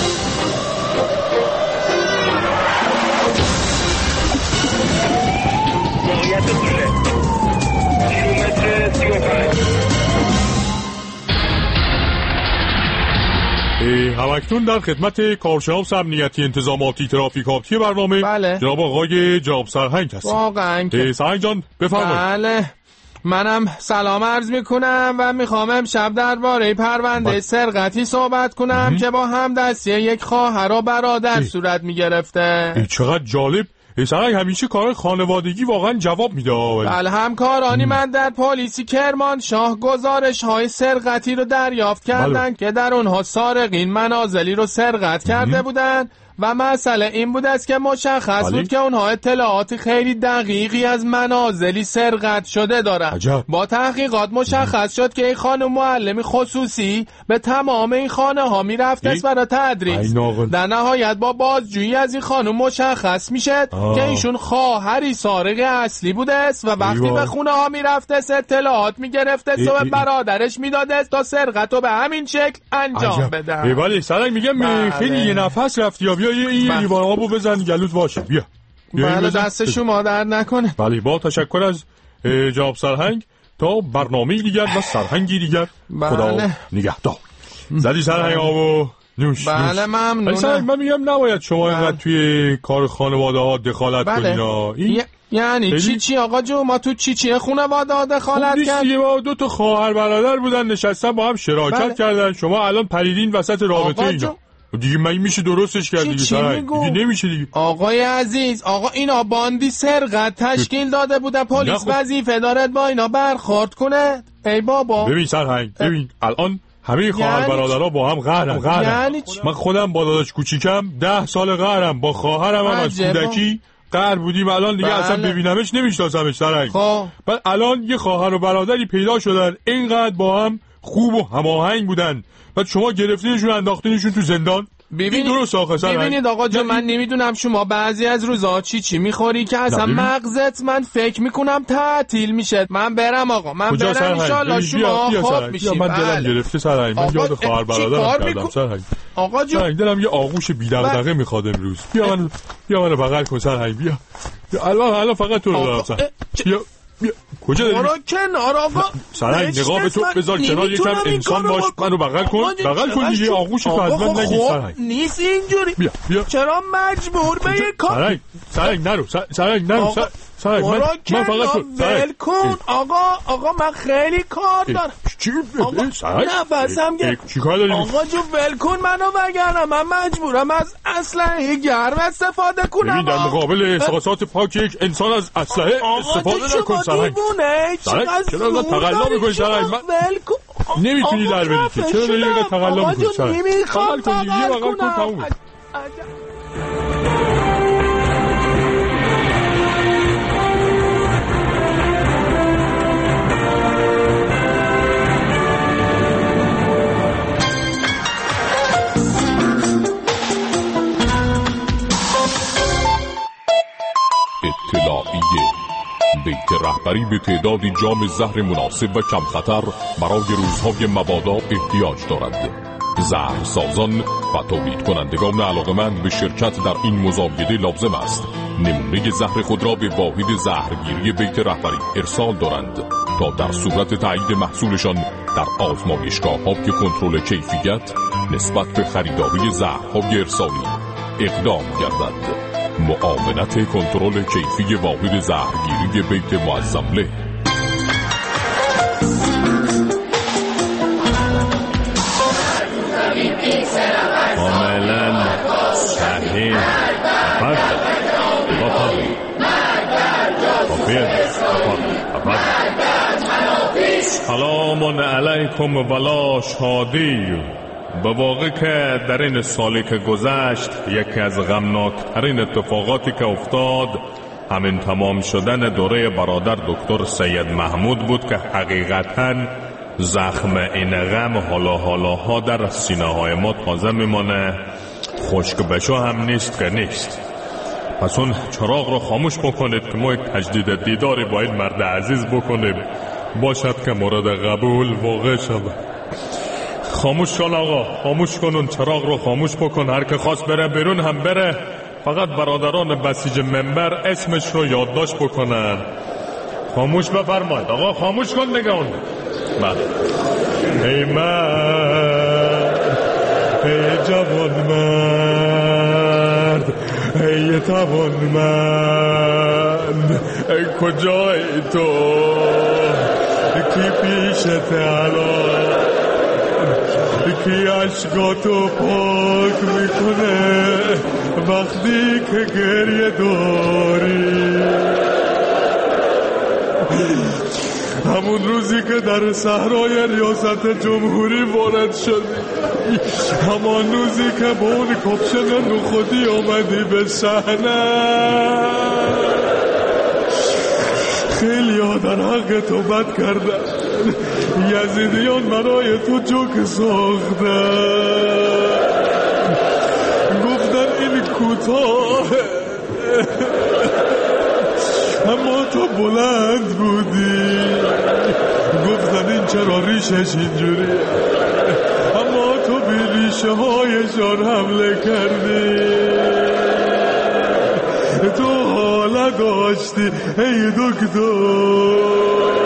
همکنون در خدمت کارشناس امنیتی انتظاماتی ترافیکاتی برنامه جناب آقای جاب سرهنگ هستم. واقعا سرهنگ جان بفرمایید. بله منم سلام عرض میکنم و میخوام امشب درباره پرونده سرقتی صحبت کنم که با همدستی یک خواهر و برادر صورت میگرفته. چقدر جالب. سرهنگ همیشه کار خانوادگی واقعا جواب میده. بله همکارانی من در پلیسی کرمانشاه گزارش های سرقتی رو دریافت کردن که در اونها سارقین منازلی رو سرقت کرده بودن و مسئله این بود است که مشخص بود که اونها اطلاعات خیلی دقیقی از منازلی سرقت شده دارن. با تحقیقات مشخص شد که این خانم معلمی خصوصی به تمام این خانه ها میرفت است برای تدریس. در نهایت با بازجویی از این خانم مشخص میشه که ایشون خواهری سارق اصلی بوده است و وقتی به خونه ها میرفت است اطلاعات میگرفت است و به برادرش میداد است تا سرقت رو به همین شکل انجام بدن. بله سرنگ میگم خیلی یه نفس رفتی یا این لیوان آبو بزن گلوت باشه. بیا بله دست شما درد نکنه. بله با تشکر از جناب سرهنگ. تا برنامه دیگر و سرهنگی دیگر خدا نگهدار. زدی سرهنگ آبو نوش. بله ممنونم. من میگم نباید شما اینقدر توی کار خانواده ها دخالت کنین. یعنی چی آقا جو؟ ما تو چی خانواده دخالت کردیم؟ ما 2 تا خواهر برادر بودن نشستن با هم شراکت کردن. شما الان پریدین وسط رابطه اینا. دیگه من میشه درستش کرد دیگه نمیشه دیگه. آقای عزیز، آقا اینا باندی سرقت تشکیل داده بودن، پلیس وظیفه دارد با اینا برخورد کنه. ای بابا ببین سرهنگ، ببین الان همه خواهر برادرها با هم قهرم. یعنی من خودم با داداش کوچیکم 10 سال قهرم، با خواهرم هم از کودکی قهر بودیم. الان دیگه اصلا ببینمش نمیشناسمش سرهنگ. بعد الان یه خواهر و برادری پیدا شدن اینقدر با هم خوب و هماهنگ بودن، بعد شما گرفتینشون انداختینشون تو زندان. ببینید آقا جو، من نمیدونم شما بعضی از روزا چی میخوری که اصلا مغزت من فکر میکنم تعطیل میشه. من برم آقا، من برم انشالله شما خوب میشیم. من دلم گرفته سرهنگ، من یاد خواهر برادرم کردم سرهنگ. آقا جو دلم یه آغوش بی دغدغه میخواد امروز. بیا منو بغل کن سرهنگ، بیا الان فقط تو رو دارم سرهنگ. بیا کجا داری؟ برو کنار آقا. سرهنگ نقاب تو بذار کنار، یکم انسان باش، منو بغل کن دیگه. آغوش تو از من نگیر سرهنگ. نیست اینجوری. بیا چرا مجبور به یه کار؟ سرهنگ نرو من فقط ول کن آقا من خیلی کار دارم. چی؟ نفسم گرفت. چی کار داری؟ آقا جو ول کن منو، وگرنه من مجبورم از اسلحه گرم استفاده کنم. ببین در مقابل احساسات پاک یک انسان از اسلحه استفاده نکن سرهنگ. چرا تقلا میکنی سرهنگ؟ نمیتونی در بری که. چرا داری اینقدر تقلا میکنی سرهنگ؟ نمیخوام تقل کنم. اطلاعیه: بیت رهبری به تعدادی جام زهر مناسب و کم خطر برای روزهای مبادا احتیاج دارد. زهر سازان و تولید کنندگان علاقمند به شرکت در این مزایده لازم است نمونه زهر خود را به واحد زهرگیری بیت رهبری ارسال دارند تا در صورت تایید محصولشان در آزمایشگاه‌ها که کنترل کیفیت نسبت به خریداری زهرهای ارسالی اقدام گردد. معاونت کنترل کیفی واحد زهرگیری بیت معظمله. کاملا صحیح. سلام علیکم ولا شادی. به واقع که در این سالی که گذشت یکی از غمناکترین اتفاقاتی که افتاد همین تمام شدن دوره برادر دکتر سید محمود بود که حقیقتاً زخم این غم حالاها در سینه های ما تازه میمانه. خشک بشو هم نیست که نیست. پس اون چراغ رو خاموش بکنید که ما یک تجدید دیداری با این مرد عزیز بکنیم، باشد که مورد قبول واقع شود. خاموش کن آقا، خاموش کن، اون چراغ رو خاموش بکن. هر که خواست بره بیرون هم بره، فقط برادران بسیج منبر اسمش رو یادداشت بکنن. خاموش بفرمایید آقا، خاموش کن دیگه اون. ای مرد، ای جوان مرد، ای توان مرد، ای کجایی تو کی پیشت الان، کی عشقاتو پاک میکنه وقتی که گریه داری. همون روزی که در صحرای ریاست جمهوری وارد شدی، همان روزی که با اون کپشن نخودی آمدی به صحنه، خیلی ها در حق تو بد کردن. یزیدیان برای تو جوک ساختن، گفتن این کوتاه اما تو بلند بودی، گفتن این چرا ریشش اینجوری اما تو بی ریشه هایشان حمله کردی. تو حالا داشتی ای دکتر،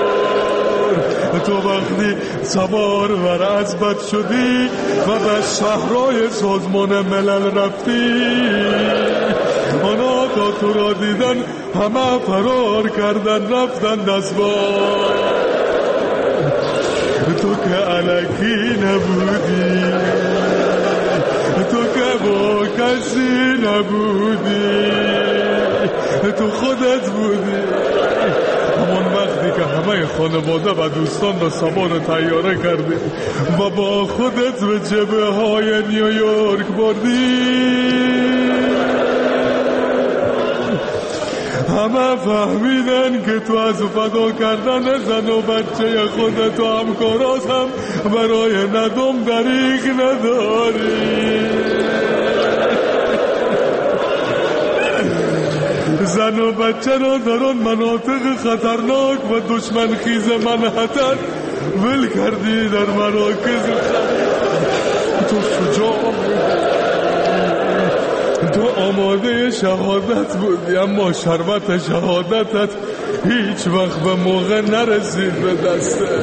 تو وقتی سوار بر اسبت شدی و به شهرهای سازمان ملل رفتی، آنها تا تو را دیدن همه فرار کردن رفتن دستبار. تو که علکی نبودی، تو که با کسی نبودی، تو خودت بودی. همون وقتی که همه خانواده و دوستان را سوار طیاره کردی و با خودت به جبهه های نیویورک بردی، همه فهمیدن که تو از فدا کردن زن و بچه خودت و همکارات هم برای ندم دریغ نداری. زن و بچه را در آن مناطق خطرناک و دشمن خیز منحتن ول کردی در مراکز. تو شجاع، تو آماده شهادت بودی، اما شربت شهادتت هیچ وقت به موقع نرسید به دسته.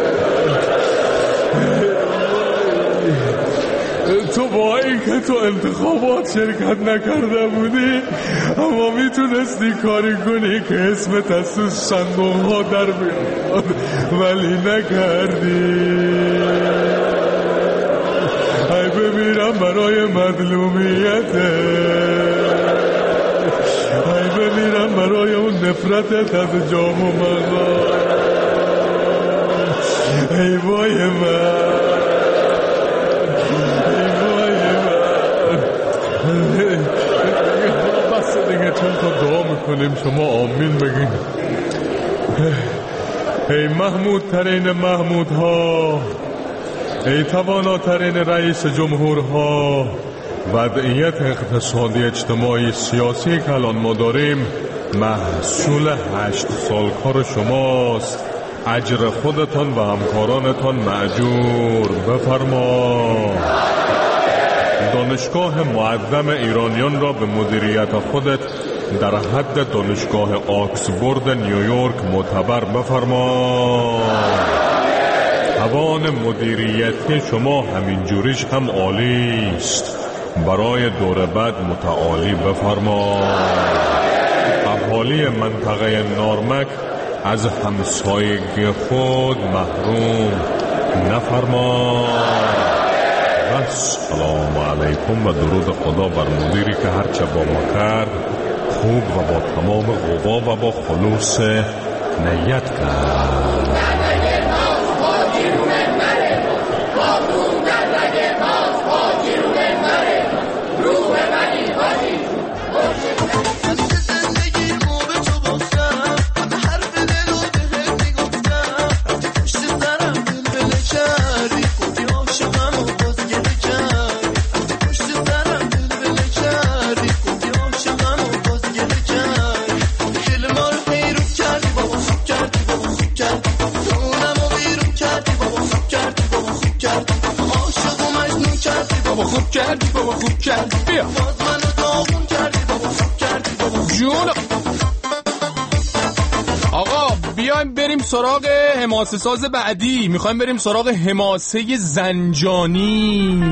تو با اینکه تو انتخابات شرکت نکرده بودی اما میتونستی کاری کنی که اسمت از تو صندوق ها در بیاد، ولی نکردی. ای بمیرم برای مظلومیت، ای بمیرم برای اون نفرتت از جام و مقام. ای وای من، بس دیگه چند تا دعا میکنیم شما آمین بگین. ای محمود ترین محمودها، ای تواناترین رئیس جمهورها، وضعیت اقتصادی اجتماعی سیاسی که الان ما داریم محصول 8 سال کار شماست. اجر خودتان و همکارانتان مأجور بفرما. دانشگاه معظم ایرانیان را به مدیریت خودت در حد دانشگاه آکسفورد نیویورک معتبر بفرما. توان مدیریتی شما همین جوریش هم عالی است. برای دور بعد متعالی بفرما. اهالی منطقه نارمک از همسایگی خود محروم نفرما. السلام علیکم و درود خدا بر مدیری که هرچه با ما کرد خوب و با تمام قوا و با خلوص نیت کرد. آقا بیایم بریم سراغ حماسه ساز بعدی. میخوایم بریم سراغ حماسه زنجانی.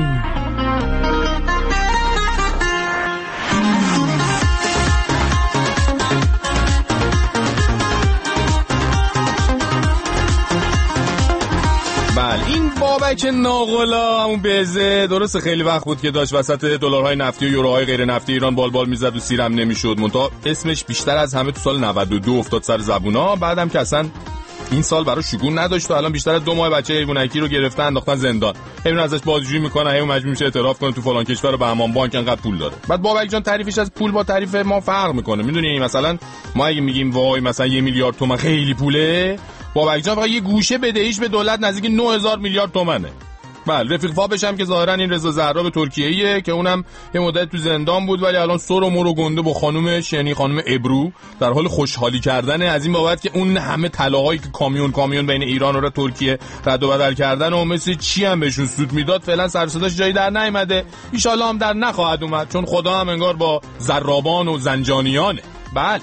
این بابک ناقلا همون بزه درسته خیلی وقت بود که داشت وسط دلارهای نفتی و یوروهای غیر نفتی ایران بال میزد و سیرم نمیشد. منتها اسمش بیشتر از همه تو سال 92 افتاد سر زبونا. بعدم که اصلا این سال برای شگون نداشت و الان بیشتر از 2 ماه بچه حیوانکی رو گرفتن انداختن زندان. همین ازش بازجویی میکنن، همین مجبور میشه اعتراف کنه تو فلان کشور به همان بانک انقدر پول داره. بعد بابک جان تعریفش از پول با تعریف ما فرق میکنه. میدونی مثلا ما اگه میگیم وای مثلا 1 میلیارد تومان خیلی پوله، بابک جان فقط یه گوشه بدهیش به دولت نزدیک 9000 میلیارد تومنه. بله رفیق فابش هم که ظاهرا این رضا زهراب ترکیه‌ایه که اونم یه مدت تو زندان بود ولی الان سر و مر و گنده با خانومش یعنی خانم ابرو در حال خوشحالی کردن از این بابت که اون همه طلاهایی که کامیون بین ایران و ترکیه رد و بدل کردن و مثل چی هم بهشون سود میداد فعلا سر صداش جایی در نیامده. ان شاءالله هم در نخواهد اومد چون خدا هم انگار با زرابان و زنجانیانه. بله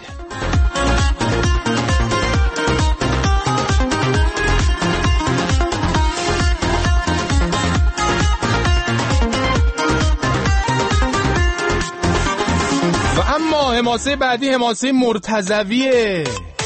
حماسه بعدی حماسه مرتضویه.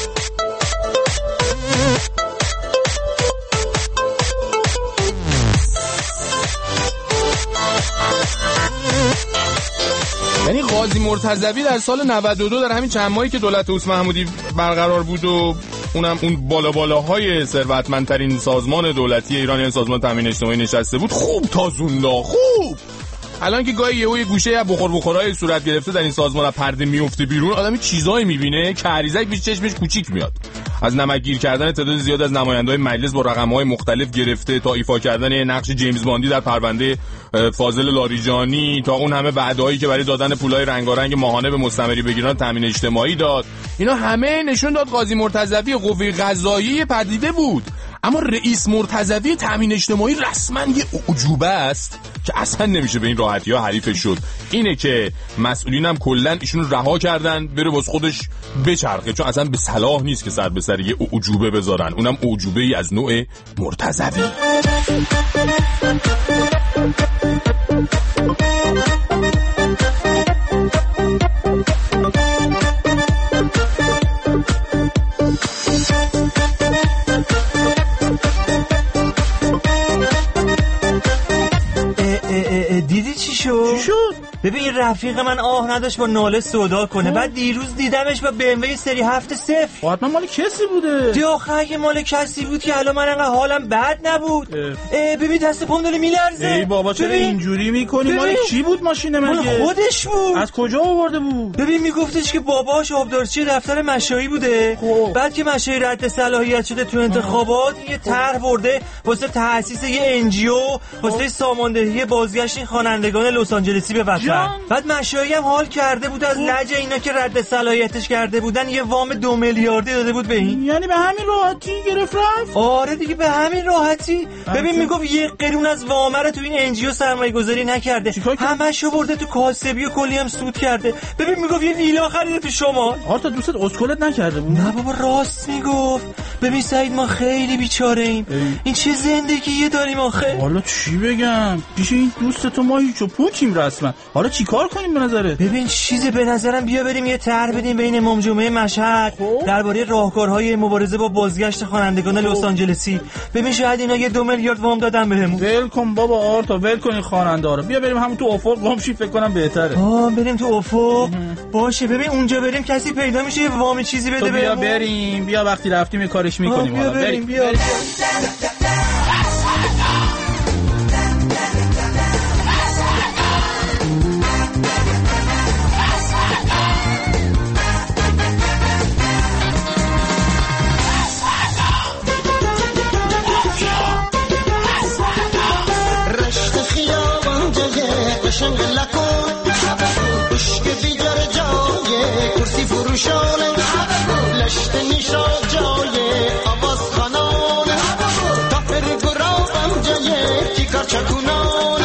یعنی قاضی مرتضوی در سال 92 در همین چند ماهی که دولت اوس محمودی برقرار بود و اونم اون بالاهای ثروتمندترین سازمان دولتی ایران یعنی سازمان تامین اجتماعی نشسته بود، خوب تازوندا خوب. الان که گاهی یه گوشه بخورهای صورت گرفته در این سازمان از پرده میفته بیرون، آدمی چیزایی میبینه که عریضک پیش چشمش کوچیک میاد. از نمکگیر کردن تعداد زیاد از نماینده‌های مجلس با رقم‌های مختلف گرفته تا ایفا کردن نقش جیمز باندی در پرونده فاضل لاریجانی، تا اون همه وعده‌هایی که برای دادن پولای رنگارنگ ماهانه به مستمری بگیران تامین اجتماعی داد، اینا همه نشون داد قاضی مرتضوی قوه قضاییه پدیده بود. اما رئیس مرتضوی تامین اجتماعی رسما یه اعجوبه است که اصلا نمیشه به این راحتی ها حریفش شد. اینه که مسئولین هم کلن ایشون رها کردن بره واسه خودش بچرخه، چون اصلا به صلاح نیست که سر به سر یه اعجوبه بذارن، اونم اعجوبه ای از نوع مرتضوی. دیدی چی شد؟ ببین این رفیق من آه نداشت با ناله سودا کنه. بعد دیروز دیدمش با BMW سری 7-0. حتما مال کسی بوده. دیاخه اگه مال کسی بود که الان من انقدر حالم بد نبود. ببین دست پام داره میلرزه. ای بابا چرا اینجوری میکنی؟ مال کی بود ماشین من؟ خودش بود. از کجا آورده بود؟ ببین میگفتش که باباش آبدارچی دفتر مشایی بوده. بعد که مشایی رد صلاحیت شده تو انتخابات یه طرح برده واسه تأسیس یه NGO واسه ساماندهی بازگشت خوانندگان لس آنجلسی به وطن. بعد مشایی هم حال کرده بود از لج اینا که رد صلاحیتش کرده بودن یه وام 2 میلیاردی داده بود به این. یعنی به همین راحتی گرفت رفت؟ آره دیگه به همین راحتی. ببین میگفت یه قرون از وام رو تو این NGO سرمایه گذاری نکرده، همشو برده تو کاسبی و کلی هم سود کرده. ببین میگفت یه ویلا خریده تو شما. آره تا دوستت اسکلت نکرده بود؟ نه بابا راست میگفت. ببین سعید ما خیلی بیچاره ایم. این چه زندگیه داریم آخه. حالا چی بگم؟ پیش این دوست تو ما هیچو پوکیم رسما. حالا چیکار کنیم به نظرت؟ ببین چیزی به نظرم بیا بریم یه طرح بدیم بین امام جمعه مشهد درباره راهکارهای مبارزه با بازگشت خوانندگان لس آنجلسی. ببین شاید اینا یه 2 میلیارد وام دادن بهمون. ول کن بابا آرتا، ول کن این خواننده رو. بیا بریم همون تو افق وامشی، فکر کنم بهتره. بریم تو افق. باشه ببین اونجا بریم کسی پیدا میشه یه وام چیزی بده بهمون. بیا بریم، بیا وقتی رفتیم یه کارش میکنیم. حالا بریم. کرسی فروشانه لشت نیشا جای آواز خانانه تا فرگرام جای کی کار چکونانه.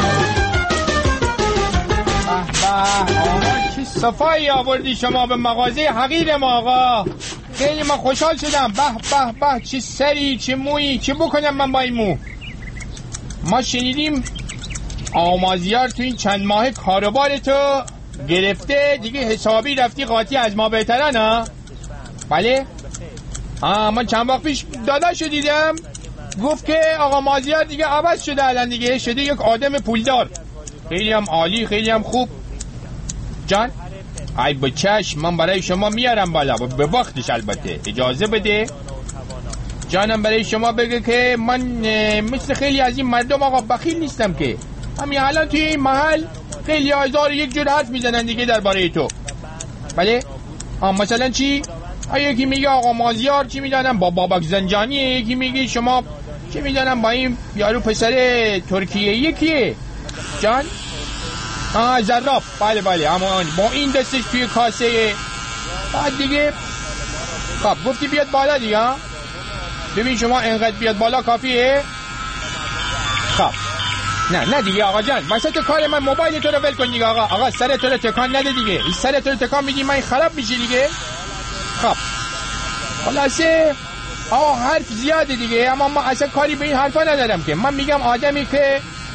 چه صفایی آوردی شما به مغازه حقیر ما آقا. خیلی من خوشحال شدم. به به به چه سری چه مویی، چه بکنم من با این مو. ما شنیدیم آمازیار تو این چند ماه کاروبار تو گرفته دیگه، حسابی رفتی قاطی از ما بهترن ها. بله من چند وقت پیش داداشو دیدم گفت که آقا مازیار دیگه عوض شده، الان دیگه شده یک آدم پولدار. خیلی هم عالی، خیلی هم خوب. جان ای با چشم من برای شما میارم بالا به وقتش، البته اجازه بده. جانم برای شما بگه که من مثل خیلی از این مردم آقا بخیل نیستم که همین الان توی این محل خیلی هزار یک جور حرف میزنن دیگه درباره تو. بله مثلا چی؟ یکی میگه آقا مازیار چی میدانم با بابک زنجانی، یکی میگه شما چی میدانم با این یارو پسر ترکیه یکیه جان زراب. بله اما با این دستش توی کاسه. بعد دیگه خب گفتی بیاد بالا دیگه. ببین شما انقدر بیاد بالا کافیه. خب نه دیگه آقا جان وسط کار من موبایل تو رو ول کن دیگه. آقا سر تو رو تکان نده دیگه. این سر تو رو تکان میدی من خراب میشه دیگه. خب خلاصه حرف زیاده دیگه، اما من اصلا کاری به این حرفا ندارم که. من میگم آدمی که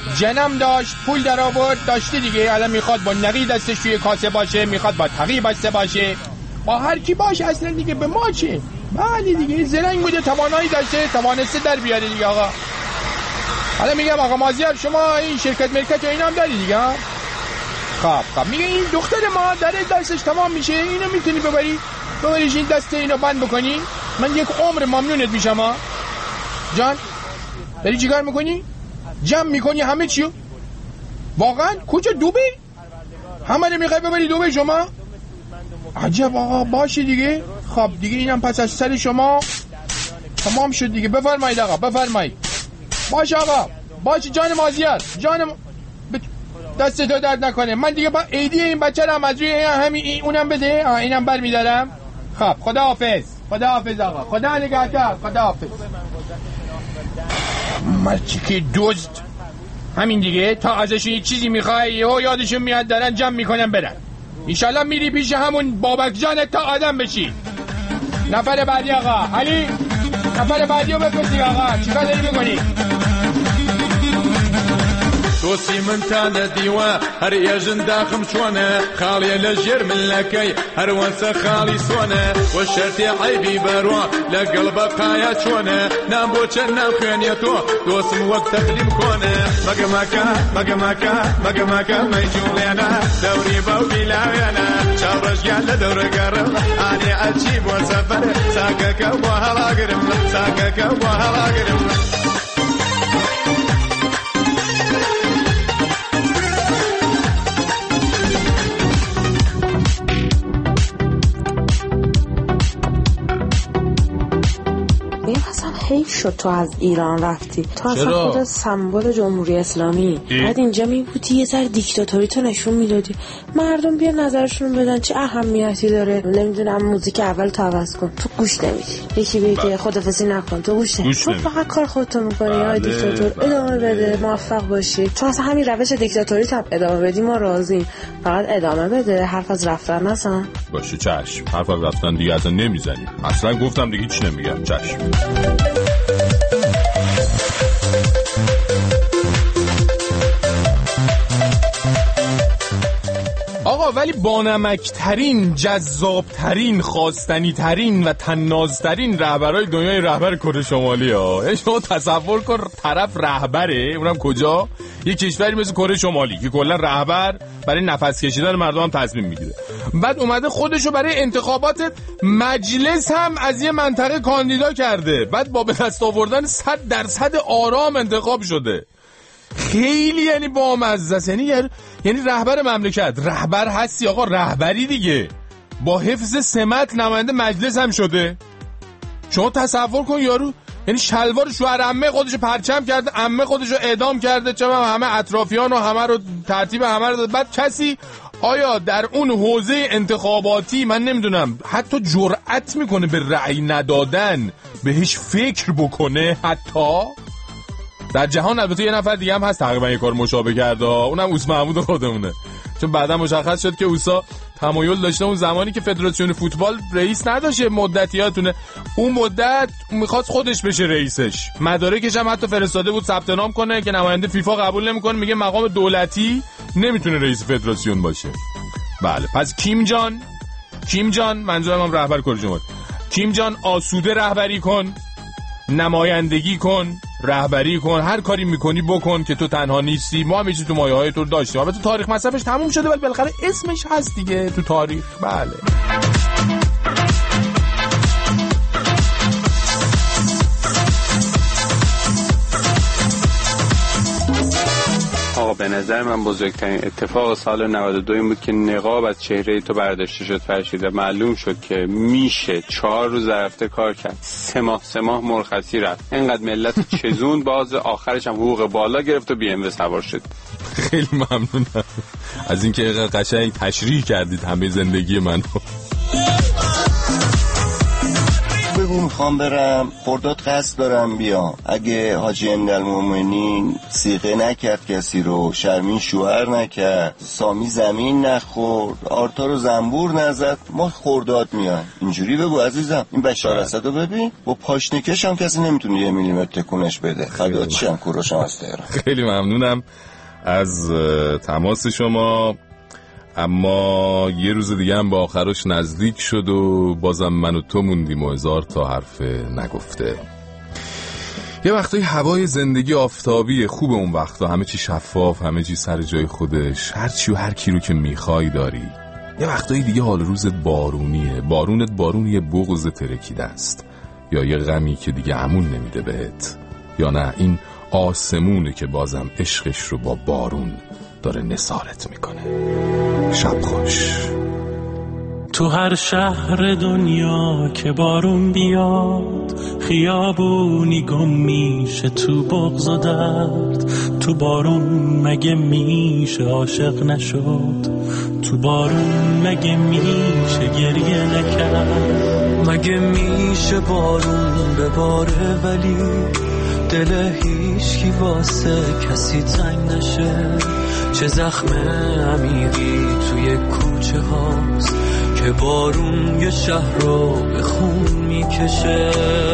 جنم داشت، پول در آورد، داشتی دیگه. الان میخواد با نقی دستش توی کاسه باشه، میخواد با تقی بسته باشه، با هر کی باشه اصلا دیگه به ما چه؟ بله دیگه زرنگ بوده، توانایی داشته، توانسته در بیاره دیگه آقا. حالا میگم آقا مازیار شما این شرکت مرکت و اینا هم داری دیگه. خب میگه این دختر ما در دستش تمام میشه، اینو میتونی ببریش این دست اینو بند بکنی، من یک عمر ممنونت میشم ها. جان داری چیکار میکنی؟ جمع میکنی همه چیو؟ واقعا کجا دوبه؟ همه رو میخوای ببری دوبه شما؟ عجب آقا، باشه دیگه. خب دیگه اینم پس از سر شما تمام شد دیگه. بفرمایید آقا بفرمایید. باشه آقا باشه جان مازیار جان دست تو درد نکنه. من دیگه با ایدی این بچه رو هم از روی همین اونم بده. اینم بر میدارم. خب خدا حافظ آقا، خدا نگهدار، خدا حافظ. مرچی که دزد همین دیگه، تا ازشون یک چیزی میخوای یادشون میاد دارن جمع میکنن برن. انشالله میری پیش همون بابک جانت تا آدم بشی. نفر بعدی آقا علی، نفر بعدی رو بپرسی آقا چیکار داری میکنی؟ توسی من تانا ديوا هر يجن داخم شوانا خالي لجير من لكي هر وانسا خالي سوانا والشرتي عيبي بروا لقلب قايا شوانا نام بوچن نام خيانيتو دوسم وقت تقديم كونا مقماكا ما يجولينا دوري باوكي لاوينا شابرش قال لدور قرم اني عجيب وسفر ساكك وهلا قرم حیف شد تو از ایران رفتی. تو اصلا خودت سمبل جمهوری اسلامی. بعد اینجا میبودی یه ذره دیکتاتوری تو نشون میدادی، مردم بیا نظرشون بدن چه اهمیتی داره. نمیدونم موزیک اول تو عوض کن، تو گوش نمیدی. یکی بگه خدافظی نکن، تو گوش نمیدی. تو فقط کار خودتو میکنی. یا دیکتاتور ادامه بده، موفق باشی. تو اصلا همین روش دیکتاتوری هم ادامه بدی ما راضیم. فقط ادامه بده، حرف از رفتن نزن. باشه چشم، حرف از رفتن دیگه اصلا نمیزنیم. اصلا گفتم دیگه هیچ نمیگم. چشم. آقا ولی بانمکترین، جذابترین، خواستنیترین و تنازترین رهبرای دنیای رهبر کره شمالی ها. یعنی شما تصور کن طرف رهبره، اونم کجا؟ یه کشوری مثل کره شمالی که کلا رهبر برای نفس کشیدن مردم هم تصمیم میگیره. بعد اومده خودشو برای انتخابات مجلس هم از یه منطقه کاندیدا کرده. بعد با به دست آوردن 100% آرام انتخاب شده. خیلی یعنی بامزه است. یعنی رهبر مملکت، رهبر هستی آقا، رهبری دیگه، با حفظ سمت نماینده مجلس هم شده. شما تصور کن یارو یعنی شلوار شوهر عمه خودشو پرچم کرده، عمه خودشو اعدام کرده، چه همه اطرافیان و همه رو ترتیب همه رو داد. بعد کسی آیا در اون حوزه انتخاباتی من نمیدونم حتی جرأت میکنه به رأی ندادن بهش فکر بکنه؟ حتی در جهان البته یه نفر دیگه هم هست تقریبا یه کار مشابه کرده، اونم اوس محمود خودمونه. چون بعدا مشخص شد که اوسا تمایل داشته اون زمانی که فدراسیون فوتبال رئیس نداشته، مدتیاتونه، اون مدت میخواست خودش بشه رئیسش. مدارکش هم حتی فرستاده بود ثبت نام کنه که نماینده فیفا قبول نمیکنه، میگه مقام دولتی نمیتونه رئیس فدراسیون باشه. بله پس کیم جان منظورم هم رهبر کره جمهوری. کیم جان آسوده رهبری کن، نمایندگی کن، رهبری کن، هر کاری میکنی بکن که تو تنها نیستی. ما هم تو مایه های تو داشتیم. البته تاریخ مصرفش تموم شده ولی بالاخره اسمش هست دیگه تو تاریخ. بله آقا به نظر من بزرگترین اتفاق سال 92 این بود که نقاب از چهره تو برداشته شد فرشید و معلوم شد که میشه 4 روز رفته کار کرد، 3 ماه مرخصی رفت، اینقدر ملت چزون، باز آخرش هم حقوق بالا گرفت و بی ام سوار شد. خیلی ممنونم از اینکه قشنگ تشریح کردید همه زندگی من. بگو میخوام برم خرداد، قصد دارم بیام. اگه حاجی امیرالمومنین صیغه نکرد کسی رو، شرمین شوهر نکرد، سامی زمین نخورد، آرتا رو زنبور نزد، ما خرداد میان. اینجوری بگو عزیزم. این بشار اسد رو ببین با پاشنکش هم کسی نمیتونه 1 میلیمتر تکونش بده. فدات شم کوروشم از تهران. خیلی ممنونم از تماس شما. اما یه روز دیگه هم با آخرش نزدیک شد و بازم من و تو موندیم و 1000 تا حرف نگفته. یه وقتایی هوای زندگی آفتابی خوب، اون وقتا همه چی شفاف، همه چی سر جای خودش، هر چی و هر کی رو که میخوای داری. یه وقتایی دیگه حال روزت بارونیه، بارونت بارونی بغض ترکیده است، یا یه غمی که دیگه امون نمیده بهت، یا نه این آسمونه که بازم عشقش رو با بارون داره نثارت میکنه. شب خوش. تو هر شهر دنیا که بارون بیاد، خیابونی گم میشه تو بغض و درد. تو بارون مگه میشه عاشق نشد؟ تو بارون مگه میشه گریه نکرد؟ مگه میشه بارون بباره ولی دل هیچکی واسه کسی تنگ نشه؟ چه زخم عمیقی توی کوچه هاست که بارون یه شهر رو به خون میکشه.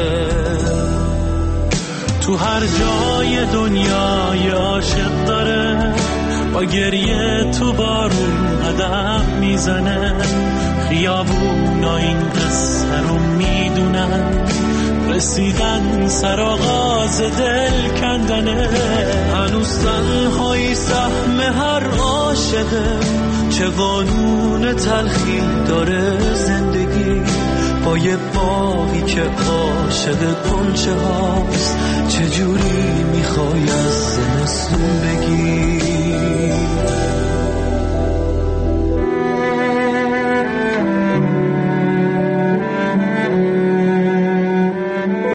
تو هر جای دنیا یه عاشق داره، با گریه تو بارون قدم میزنه. خیابونا این قصه رو میدونن، رسیدن سر آغاز دل کندنه. هنوز تنهایی سهم هر عاشقه، چه قانون تلخی داره زندگی. با یه باقی که عاشق گنچه هاست، چجوری میخوای از زمستون بگی؟